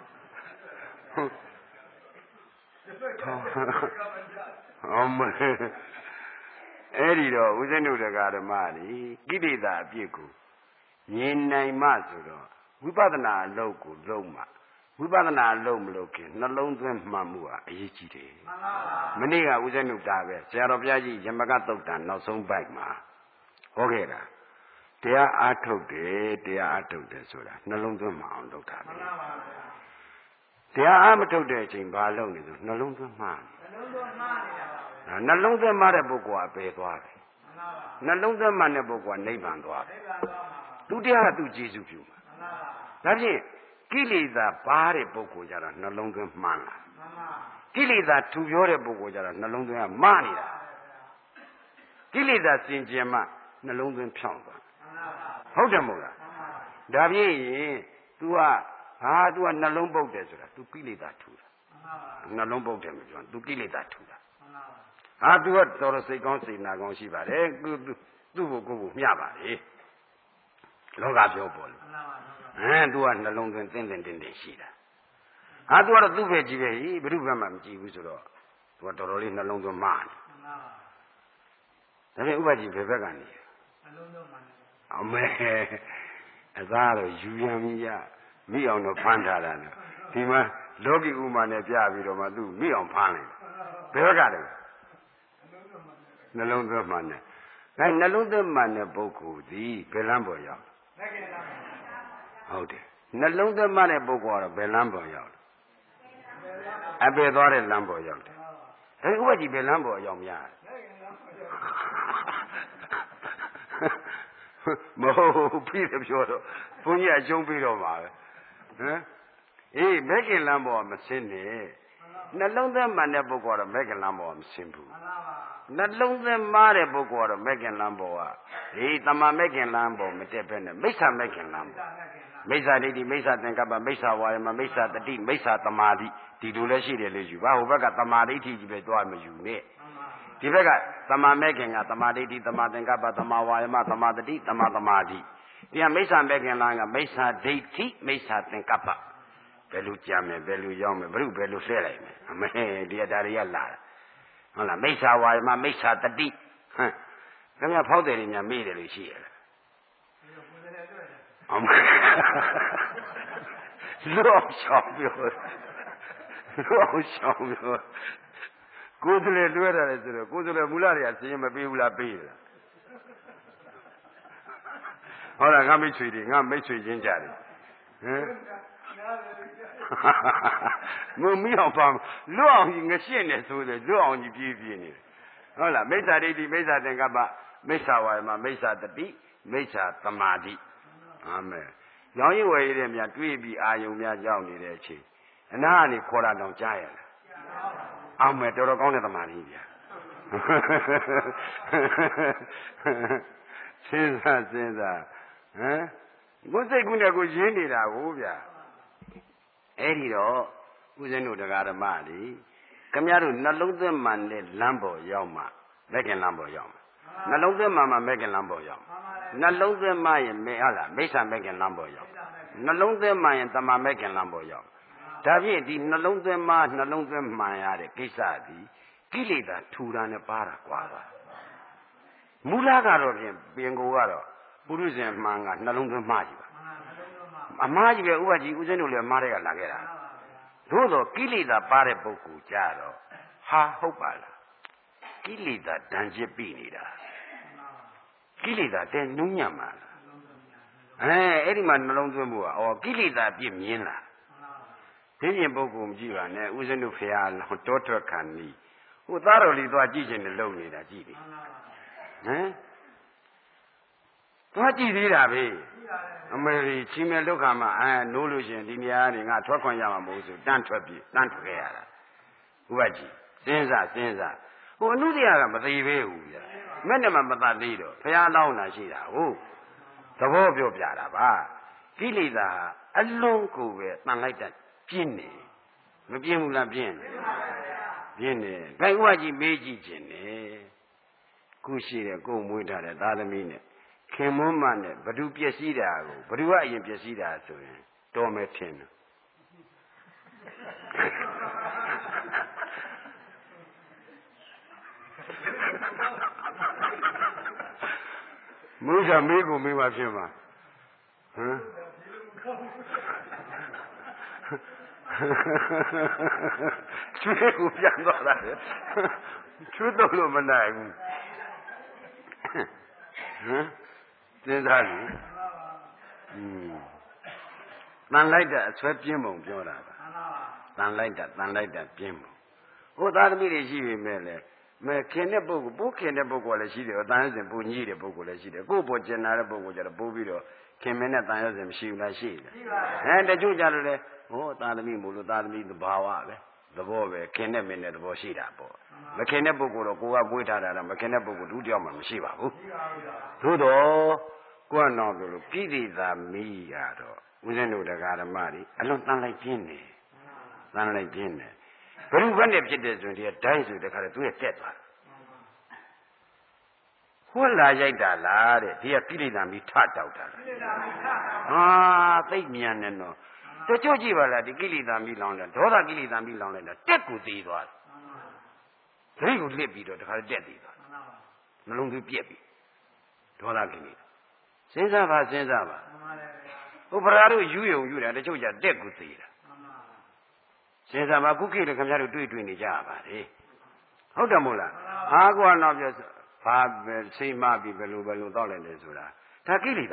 အမေအဲ့ဒီတော့ဦးဇင်းတို့တရားဓမ္မတွေကိလေသာအပြစ်ကိုမြင်နိုင်မှဆိုတော့ဝိပဿနာအလုပ်ကိုလုပ်မှဝိပဿနာလုပ်မလုပ်ခင်နှလုံးသွင်းမှတ်မှုဟာအရေးကြီးတယ်မှန်ပါပါမနေ့ကဦးဇင်းတို့ဒါပဲဆရာတော်ဘုရားကြီးယမကသုတ်တံနောက်ဆုံးပိုက်မှာဟောခဲ့တာတရားအားထုတ်တယ်တရားအားထုတ်တယ်ဆိုတာနှလုံးသွင်းမှအောင်လုပ်တာပဲမှန်ပါပါတရားအားမထုတ်တဲ့အချိန်ဘာလုပ်နေလို့နှလုံးသွင်းမှနှလုံးသွင်းမှနေတာပါနှလုံးသွင်းမှတဲ့ပုဂ္ဂိုလ်ကပယ်သွားတယ်မှန်ပါပါနှလုံးသွင်းမှတဲ့ပုဂ္ဂိုလ်ကနိဗ္ဗာန်သွားတယ်နိဗ္ဗာန်သွားမှာသူတရားကသူကျေစုပြုမှာမှန်ပါပါဒါဖြင့်ကိလေသာပါတဲ့ပုဂ္ဂိုလ်ကြတော့နှလုံးသွင်းမှန်လားမှန်ပါကိလေသာထူပြောတဲ့ပုဂ္ဂိုလ်ကြတော့နှလုံးသွင်းကမှားနေတာကိလေသာစင်ကြယ်မှနှလုံးသွင်းဖြောင်းသွားဟုတ်တယ်မဟုတ်လားဒါဖြင့်ရင် तू ကဟာ तू ကနှလုံးပုတ်တယ်ဆိုတာ तू ကိလေသာထူတာနှလုံးပုတ်တယ်မပြော तू ကိလေသာထူတာဟာ तू ကတော်တော်စိတ်ကောင်းစိတ်နာကောင်းရှိပါတယ် तू သူ့ကိုကိုယ်ကိုမျှပါလေလောကပြောပေါ်လို့ဟမ် तू ကနှလုံးသွင်းတင်းတင်းတင်းတင်းရှိတာဟာ तू ကတော့သူ့ဘက်ကြည့်ပဲဟိဘုရားမှမကြည့်ဘူးဆိုတော့ तू ကတော်တော်လေးနှလုံးသွင်းမှားတယ်ဒါပေမဲ့ဥပဒေဘယ်ဘက်ကနေနှလုံးသွင်းမှာအမေအသားတော့ယူရမ်းရမိအောင်တော့ဖမ်းထားတာနော်ဒီမှာလောကီဥမာနဲ့ပြပြီးတော့မှသူမိအောင်ဖမ်းလိုက်ဘယ်ဘက်ကလဲနှလုံးသွင်းမှနဲ့အဲနှလုံးသွင်းမှနဲ့ပုဂ္ဂိုလ်ဒီဘယ်လမ်းပေါ်ရောက်ဟုတ်တယ်နှလုံးသွင်းမှတဲ့ပုဂ္ဂိုလ်ကတော့ဘယ်လမ်းပေါ်ရောက်လဲအပေသွားတဲ့လမ်းပေါ်ရောက်တယ်ဒါဥပ္ပကြီးဘယ်လမ်းပေါ်ရောက်များမဟုတ်ပြီးတယ်ပြောတော့ဘုန်းကြီးအကျုံးပြီးတော့ပါပဲဟမ်အေးမဲခင်လမ်းပေါ်မဆင်းနဲ့နှလုံးသွင်းမှတဲ့ပုဂ္ဂိုလ်ကတော့မဲခင်လမ်းပေါ်မဆင်းဘူးနှလုံးသွင်းမှတဲ့ပုဂ္ဂိုလ်ကတော့မဲခင်လမ်းပေါ်ကဒီတမမဲခင်လမ်းပေါ်မတက်ဘဲနဲ့မိစ္ဆာမဲခင်လမ်းပေါ်မိစ္ဆာဒိဋ္ဌိမိစ္ဆာသင်္ကပ္ပမိစ္ဆာဝါယမမိစ္ဆာတတိမိစ္ဆာသမာဓိဒီလိုလည်းရှိတယ်လေယူပါဟိုဘက်ကသမာဓိဋ္ဌိကြီးပဲသွားမယူနဲ့ဒီဘက်ကသမာမဲခင်ကသမာဓိဋ္ဌိသမာသင်္ကပ္ပသမာဝါယမသမာတတိသမာသမာဓိဒီကမိစ္ဆာမဲခင်လမ်းကမိစ္ဆာဒိဋ္ဌိမိစ္ဆာသင်္ကပ္ပဘယ်လိုကြမ်းမယ်ဘယ်လိုရောက်မယ်ဘုရုဘယ်လိုဆွဲလိုက်မယ်အမေဒီအတားတွေကလာတာဟုတ်လားမိစ္ဆာဝါယမမိစ္ဆာတတိဟမ်ခင်ဗျာဖောက်တယ်တွေများမေးတယ်လို့ရှိရလားအမေလောရှောင်းပြောလောရှောင်းပြောကိုယ်တည်းလွှဲတာလေဆိုတော့ကိုယ်တည်းမူလတွေကစရင်မပေးဘူးလားပေးရလားဟုတ်လားငါမိတ်ဆွေတွေငါမိတ်ဆွေချင်းကြတယ်ဟမ်ငုံမီးအောင်ပါလွတ်အောင်ကြီးငရှင်းနေဆိုတယ်လွတ်အောင်ကြီးပြေးပြေးနေတယ်ဟုတ်လားမိစ္ဆာဒိဋ္ဌိမိစ္ဆာသင်္ကပ္ပမိစ္ဆာဝါယမမိစ္ဆာတတိမိစ္ဆာသမာဓိအာမင်ရောင်းရည်ဝယ်ရည်တဲ့များတွေးပြီးအာယုံများကြောက်နေတဲ့အချိန်အနာကနေခေါ်တာတောင်ကြားရလားအောင်မယ်တော်တော်ကောင်းတဲ့သမာဓိဗျာစဉ်းစားစဉ်းစားဟမ်ကိုယ်စိတ်ကူးနဲ့ကိုရင်းနေတာကိုဗျာအဲ့ဒီတော့ဦးဇင်းတို့တရားဓမ္မတွေခမရတို့နှလုံးသွင်းမှန်တဲ့လမ်းပေါ်ရောက်မှမဲ့ခင်လမ်းပေါ်ရောက်မှနှလုံးသွင်းမှန်မှမဲ့ခင်လမ်းပေါ်ရောက်နှလုံးသွင်းမှရင်မဲဟုတ်လားမိစ္ဆာမဲ့ခင်လမ်းပေါ်ရောက်နှလုံးသွင်းမှရင်တမာမဲ့ခင်လမ်းပေါ်ရောက်ဒါဖြင့်ဒီနှလုံးသွင်းမှနှလုံးသွင်းမှန်ရတဲ့ကိစ္စဒီကိလေသာထူတာနဲ့ပါတာကွာပါမူလကတော့ဖြင့်ပင်ကိုကတော့ပုရုဇဉ်မှန်ကနှလုံးသွင်းမှကြီးပါအမှားကြီးပဲဥပကြီးဦးဇင်းတို့လည်းအမှားတွေကလာခဲ့တာသို့တော့ကိလေသာပါတဲ့ပုဂ္ဂိုလ်ကြတော့ဟာဟုတ်ပါလားကိလေသာဒဏ်ကျစ်ပြီနေတာကိလေသာတဲ့နုညံ့မှာလားအဲအဲ့ဒီမှာနှလုံးသွင်းဖို့ကဩကိလေသာပြည့်မြင်လားဒီပြင်ပုဂ္ဂိုလ်မကြည့်ပါနဲ့ဦးဇင်းတို့ဖရာတောထွက်ခံနီးဟိုသားတော်လေးသွားကြည့်ခြင်းနဲ့လုံနေတာကြည့်ပြီဟမ်သွားကြည့်သေးတာပဲအမေကြီးချင်းမဲ့ဒုက္ခမှာအဲနိုးလို့ရှင်ဒီနေရာကနေငါထွက်ခွင့်ရမှာမဟုတ်ဆိုတန်းထွက်ပြီတန်းထွက်ခဲ့ရတာဥပကြီးစဉ်းစားစဉ်းစားဟိုအနုတရားကမသိပဲဘူးဗျာမဲ့နဲ့မှမတတ်သေးတော့ဘုရားလောင်းတာရှိတာဟုတ်သဘောပြောပြတာပါကိလေသာအလုံးကိုပဲတန်လိုက်တတ်ပြင်းနေမပြင်းဘူးလားပြင်းနေပြင်းနေဘယ်ဥပကြီးမေးကြည့်ခြင်းနေခုရှိတဲ့ကိုယ်မွေးထားတဲ့သားသမီးနဲ့ခင်မွန်းမနဲ့ဘဒုပျက်စီးတာကိုဘဒုကအရင်ပျက်စီးတာဆိုရင်တော်မယ်ထင်တယ်မလို့ကမေးကိုမေးမှဖြစ်မှာဟမ်ကျွေးကိုပြန်သွားတာလေကျွေးတော့လို့မနိုင်ဘူးဟမ်စဉ်းစားလို့อืมတန်လိုက်တာအဆွဲပြင်းပုံပြောတာပါတန်လိုက်တာတန်လိုက်တာပြင်းပုံဟိုသားသမီးတွေရှိပြီမဲ့လေမဲ့ခင်တဲ့ပုဂ္ဂိုလ်ပိုးခင်တဲ့ပုဂ္ဂိုလ်လည်းရှိတယ်အတန်ရစဉ်ပူညီတဲ့ပုဂ္ဂိုလ်လည်းရှိတယ်ကိုယ့်ပေါ်ကျင်နာတဲ့ပုဂ္ဂိုလ်ကျတော့ပိုးပြီးတော့ခင်မင်းနဲ့တန်ရစဉ်မရှိဘူးလားရှိတယ်အဲတချို့ကြလို့လေဟိုသားသမီးမို့လို့သားသမီးသဘာဝပဲသဘောပဲခင်တဲ့မင်းနဲ့သဘောရှိတာပေါ့မခင်တဲ့ပုဂ္ဂိုလ်တော့ကိုကပွေးထားတာတော့မခင်တဲ့ပုဂ္ဂိုလ်ဒုတိယမှမရှိပါဘူးသို့တော့ကိုယ်တော့လို့ကိလေသာမီးကတော့ဦးဇင်းတို့တရားဓမ္မတွေအလွန်တန်လိုက်ပြင်းနေတန်လိုက်ပြင်းနေဘယ်လိုဘက်နဲ့ဖြစ်တဲ့ဆိုရင်ဒီဒိုင်းဆိုတဲ့ခါကျသူရဲ့တက်သွားဟောလာရိုက်တာလားတဲ့ဒီကကိလေသာမီးထတောက်တာလားဟာသိပ်မြန်နေတော့တချို့ကြည့်ပါလားဒီကိလေသာမီးလောင်တယ်ဒေါသကိလေသာမီးလောင်လိုက်တာတက်ကိုသေးသွားတယ်ဒိတ်ကိုလစ်ပြီးတော့တခါတက်သေးသွားနှလုံးသွေးပြက်ပြီဒေါသကိလေသာစဉ်းစားပါစဉ်းစားပါဟိုဗရာတို့ယူယုံယူတာတချို့ကြတက်ကိုသေးတာစဉ်းစားပါခုခေတ်လည်းခင်ဗျားတို့တွေ့တွေ့နေကြရပါတယ်ဟုတ်တယ်မို့လားအားကွာတော့ပြောဘာစိတ်မပြီးဘယ်လိုဘယ်လိုတောက်လိုက်လဲဆိုတာဒါကိလေသာ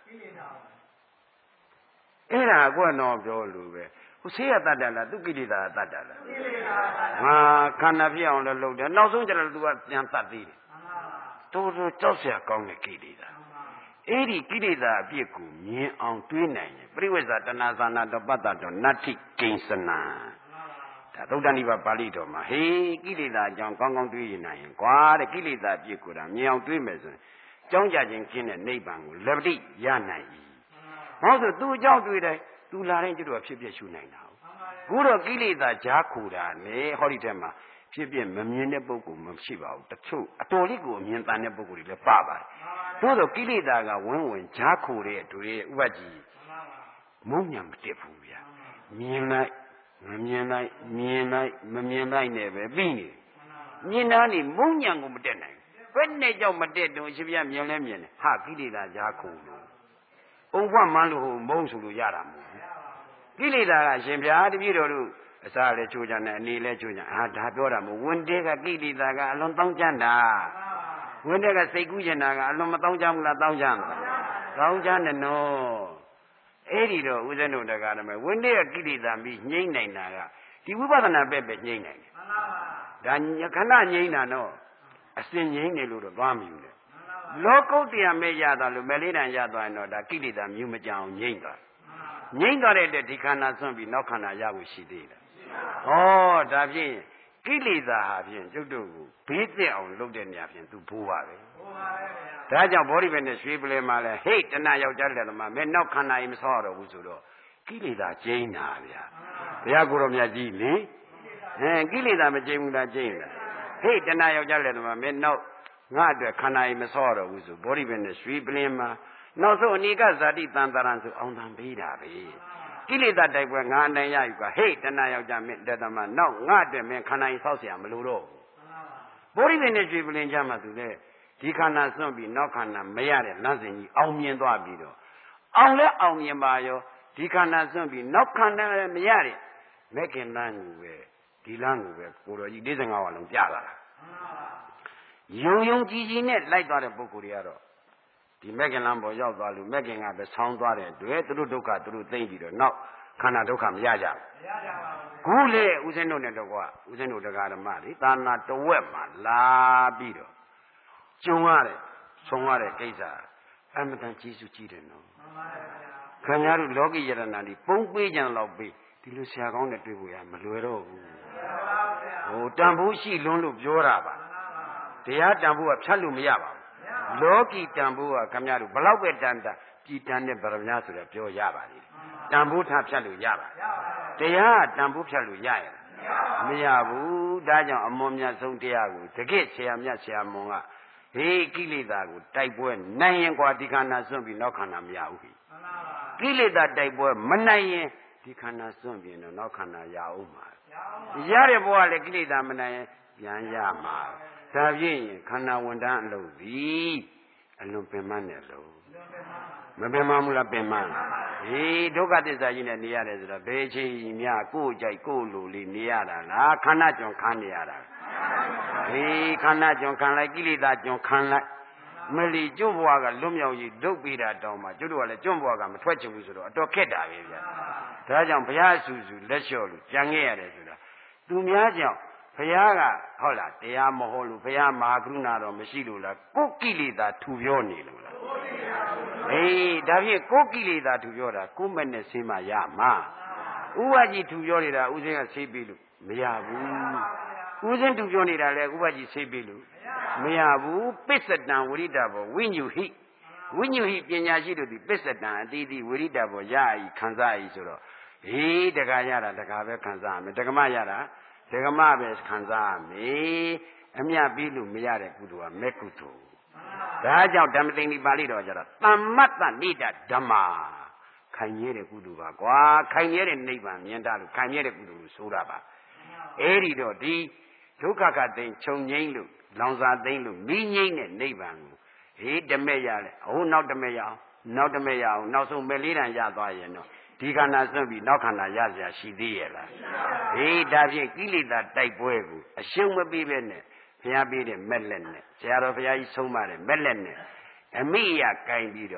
အဲ့ဒါကွတော့ပြောလို့ပဲဟိုဆေးရတတ်တယ်လားသူကိလေသာတတ်တယ်လားကိလေသာငါခန္ဓာဖြစ်အောင်လည်းလုပ်တယ်နောက်ဆုံးကျတော့ तू ကပြန်တတ်သေးတယ်တော်တော်ကြောက်စရာကောင်းတဲ့ကိလေသာအဲ့ဒီကိလေသာအပြစ်ကိုမြင်အောင်တွေးနိုင်ရင်ပရိဝိဇ္ဇာတဏှာသာနာတပတ္တတော်နတ္ထိကိဉ္စနာဒါသုဒ္ဓနိဗ္ဗာန်ပါဠိတော်မှာဟေးကိလေသာအကြောင်းကောင်းကောင်းတွေးရင်နိုင်ရင်ကွာတဲ့ကိလေသာအပြစ်ကိုဒါမြင်အောင်တွေးမယ်ဆိုရင်ကြောင်းကြခြင်းကျင်းတဲ့နိဗ္ဗာန်ကိုလက်ပတိရနိုင်၏ဟောဆိုသူအကြောင်းတွေးတယ်သူလာတိုင်းကျွတ်ဖြစ်ဖြစ်ရှုနိုင်တာခုတော့ကိလေသာကြားခူတာနဲ့ဟောဒီထဲမှာဖြစ်ဖြစ်မမြင်တဲ့ပုဂ္ဂိုလ်မရှိပါဘူးတချို့အတော်လေးကိုအမြင်တန်တဲ့ပုဂ္ဂိုလ်တွေလည်းပါပါတယ်သို့သောကိလေသာကဝင်းဝင်ကြားခူတဲ့တို့ရဲ့ဥပ္ပကြီးမုံညာမတက်ဘူးဗျာမြင်လိုက်မမြင်လိုက်မြင်လိုက်မမြင်လိုက်နဲ့ပဲပြီးနေမြင်တာနေမုံညာကိုမတက်နိုင်ဘယ်နဲ့ကြောင့်မတက်တော့အရှင်ဘုရားမြင်လဲမြင်တယ်ဟာကိလေသာကြားခူလို့အုံဖွမှန်းလို့မုံဆိုလို့ရတာမဟုတ်ဘူးကိလေသာကအရှင်ဘုရားတပည့်တော်တို့အစားလည်းချိုးကြတယ်အနေလည်းချိုးကြဟာဒါပြောတာမဟုတ်ဝင်တဲ့ကကိလေသာကအလွန်တောင်းကြတာဝင်တဲ့ကစိတ်ကူးကျင်တာကအလွန်မတောင်းကြဘူးလားတောင်းကြမလားတောင်းကြတယ်နော်အဲ့ဒီတော့ဦးဇင်းတို့တရားဓမ္မဝင်တဲ့ကိလေသာပြီးငြိမ့်နိုင်တာကဒီဝိပဿနာပဲပဲငြိမ့်နိုင်တယ်ဒါခဏငြိမ့်တာတော့အစဉ်ငြိမ့်နေလို့တော့သွားမယူနဲ့လောကုတ္တရာမဲ့ရတာလို့မဲလေးတန်ရသွားရင်တော့ဒါကိလေသာမြူမကြအောင်ငြိမ့်သွားငြိမ့်သွားတဲ့အတွက်ဒီခန္ဓာဆွန့်ပြီးနောက်ခန္ဓာရဖို့ရှိသေးတယ်ဟောဒါဖြင့်ကိလေသာဟာဖြင့်ကျုပ်တို့ကိုဘေးကျက်အောင်လုပ်တဲ့နေရာဖြင့်သူဘိုးပါပဲဘိုးပါပဲဗျာဒါကြောင့်ဘောဓိပဲနဲ့ရွှေပလဲမှာလဲဟိတ်တဏှာယောက်ျားတဲ့သမားမဲနောက်ခန္ဓာကြီးမဆောရတော့ဘူးဆိုတော့ကိလေသာကျိန်းတာဗျာဘုရားကိုယ်တော်မြတ်ကြီးလေဟမ်ကိလေသာမကျိန်းဘူးလားကျိန်းလားဟိတ်တဏှာယောက်ျားတဲ့သမားမဲနောက်ငါအတွက်ခန္ဓာကြီးမဆောရတော့ဘူးဆိုဘောဓိပဲနဲ့ရွှေပလင်းမှာနောက်ဆုံးအနိကဇာတိတန်တရံဆိုအောင်တန်ပေးတာပဲကိလေသာတိုက်ပွဲငါအနိုင်ရယူကဟေ့တဏှာယောက်ျားမင်းတသမနောက်ငါအတွက်မင်းခန္ဓာကြီးဆောက်เสียမလို့တော့ဘူးဘုရားနဲ့ရွှေပလင်ကြမှာသူလေဒီခန္ဓာစွန့်ပြီးနောက်ခန္ဓာမရတဲ့လမ်းစဉ်ကြီးအောင်မြင်သွားပြီးတော့အောင်လဲအောင်မြင်ပါရောဒီခန္ဓာစွန့်ပြီးနောက်ခန္ဓာလည်းမရတဲ့မဲ့ခင်လမ်းကိုပဲဒီလမ်းကိုပဲကိုတော်ကြီး၄၅ဝါလုံးပြလာတာယုံယုံကြည်ကြည်နဲ့လိုက်သွားတဲ့ပုဂ္ဂိုလ်တွေကတော့ဒီမက်ကင်လမ်းပေါ်ရောက်သွားလို့မက်ကင်ကပဲဆောင်းသွားတဲ့အတွက်သူတို့ဒုက္ခသူတို့သိမ့်ပြီးတော့နောက်ခန္ဓာဒုက္ခမရကြဘူးမရကြပါဘူးခုလေဦးဇင်းတို့နဲ့တော့ကွာဦးဇင်းတို့တရားဓမ္မတွေသာနာတဝက်မှာလာပြီးတော့ကျုံရတယ်ဆုံးရတဲ့ကိစ္စအမှန်တန်ကြီးစုကြည့်တယ်နော်မှန်ပါတယ်ဗျာခင်ဗျားတို့လောကီယရဏတွေပုံပေးကြံတော့ပေးဒီလိုဆရာကောင်းနဲ့တွေ့ဖို့ရမလွယ်တော့ဘူးဟိုတန်ဖိုးရှိလွန်းလို့ပြောတာပါတရားတန်ဖိုးကဖြတ်လို့မရပါဘူးလောကီတန်ဖိုးကခင်ဗျားတို့ဘလောက်ပဲတန်တာကြည်တန်တဲ့ဗရမ ्या ဆိုတော့ပြောရပါလိမ့်တန်ဖိုးထားဖြတ်လို့ရပါတရားတန်ဖိုးဖြတ်လို့ရရဲ့မရဘူးဒါကြောင့်အမွန်မြတ်ဆုံးတရားကိုတကယ့်ဆရာမြတ်ဆရာမွန်ကဟေးကိလေသာကိုတိုက်ပွဲနိုင်ရင်ကွာဒီခန္ဓာစွန့်ပြီးနောက်ခန္ဓာမရဘူးခိကိလေသာတိုက်ပွဲမနိုင်ရင်ဒီခန္ဓာစွန့်ပြီးတော့နောက်ခန္ဓာရအောင်မှာရတဲ့ဘဝလည်းကိလေသာမနိုင်ရင်ပြန်ရမှာဒါဖြင့်ခန္ဓာဝန်တန်းအလုပ်သည်အလွန်ပင်မနဲ့လို့မပင်မဘူးလားပင်မဟေးဒုက္ခသစ္စာကြီးနဲ့နေရတယ်ဆိုတော့ဘယ်ချိန်များကိုယ်ကြိုက်ကိုယ်လိုလေးနေရတာလားခန္ဓာကျွန်ခံနေရတာဟေးခန္ဓာကျွန်ခံလိုက်ကိလေသာကျွန်ခံလိုက်မလီကျွတ်ဘဝကလွတ်မြောက်ရေးဒုက္ပိတာတောင်းမှာကျွတ်တော့လည်းကျွတ်ဘဝကမထွက်ချင်ဘူးဆိုတော့အတော်ခက်တာပဲဗျာဒါကြောင့်ဘုရားဆူဆူလက်လျှော့လို့ကြံခဲ့ရတယ်ဆိုတာသူများကြောင့်ဘုရားကဟုတ်လားတရားမဟောလို့ဘုရားမဟာကရုဏာတော်မရှိလို့လားကိုယ်ကိလေသာထူပြောနေလို့လားအေးဒါဖြင့်ကိုယ်ကိလေသာထူပြောတာကိုယ်မဲ့နဲ့ဆေးမှရမှာဥပကြီးထူပြောနေတာဥစဉ်ကဆေးပြီးလို့မရဘူးဥစဉ်ထူပြောနေတာလဲဥပကြီးဆေးပြီးလို့မရဘူးပစ္စတံဝိရိတဘောဝိညုဟိဝိညုဟိပညာရှိတို့ဒီပစ္စတံအတိတိဝိရိတဘောရဤခံစားဤဆိုတော့ဟေးတခါရတာတခါပဲခံစားရမယ်တက္ကမရတာဒကမပဲခံစားရမယ်အမြပြီးလို့မရတဲ့ကုသိုလ်ကမဲ့ကုသိုလ်ဒါကြောင့်ဓမ္မသိင်္ဂီပါဠိတော်ကျတော့သမ္မတ္တနိဒဓမ္မာခိုင်မြဲတဲ့ကုသိုလ်ပါကွာခိုင်မြဲတဲ့နိဗ္ဗာန်မြင်တာလို့ခိုင်မြဲတဲ့ကုသိုလ်လို့ဆိုတာပါအဲ့ဒီတော့ဒီဒုက္ခကတိန်ခြုံငိမ့်လို့လောင်စာသိမ့်လို့မိငိမ့်တဲ့နိဗ္ဗာန်ကိုဟေးတမဲ့ရလဲဟိုနောက်တမဲ့ရအောင်နောက်တမဲ့ရအောင်နောက်ဆုံးမဲ့လေးတန်ရသွားရင်တော့ဒီခန္ဓာစွန့်ပြီးနောက်ခန္ဓာရเสียရှိသေးရဲ့လားဟေးဒါဖြင့်ကိလေသာတိုက်ပွဲကိုအရှုံးမပေးပဲနဲ့ဘုရားပေးတဲ့မက်လက်နဲ့ဆရာတော်ဘုရားကြီးဆုံးမတဲ့မက်လက်နဲ့အမိရကင်ပြီးတော့တ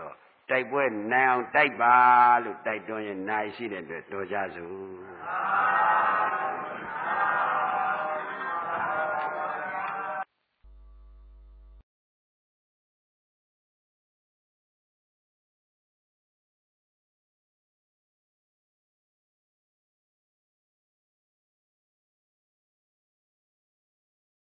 တိုက်ပွဲနိုင်အောင်တိုက်ပါလို့တိုက်တွန်းရင်နိုင်ရှိတဲ့အတွက်တော်ကြစို့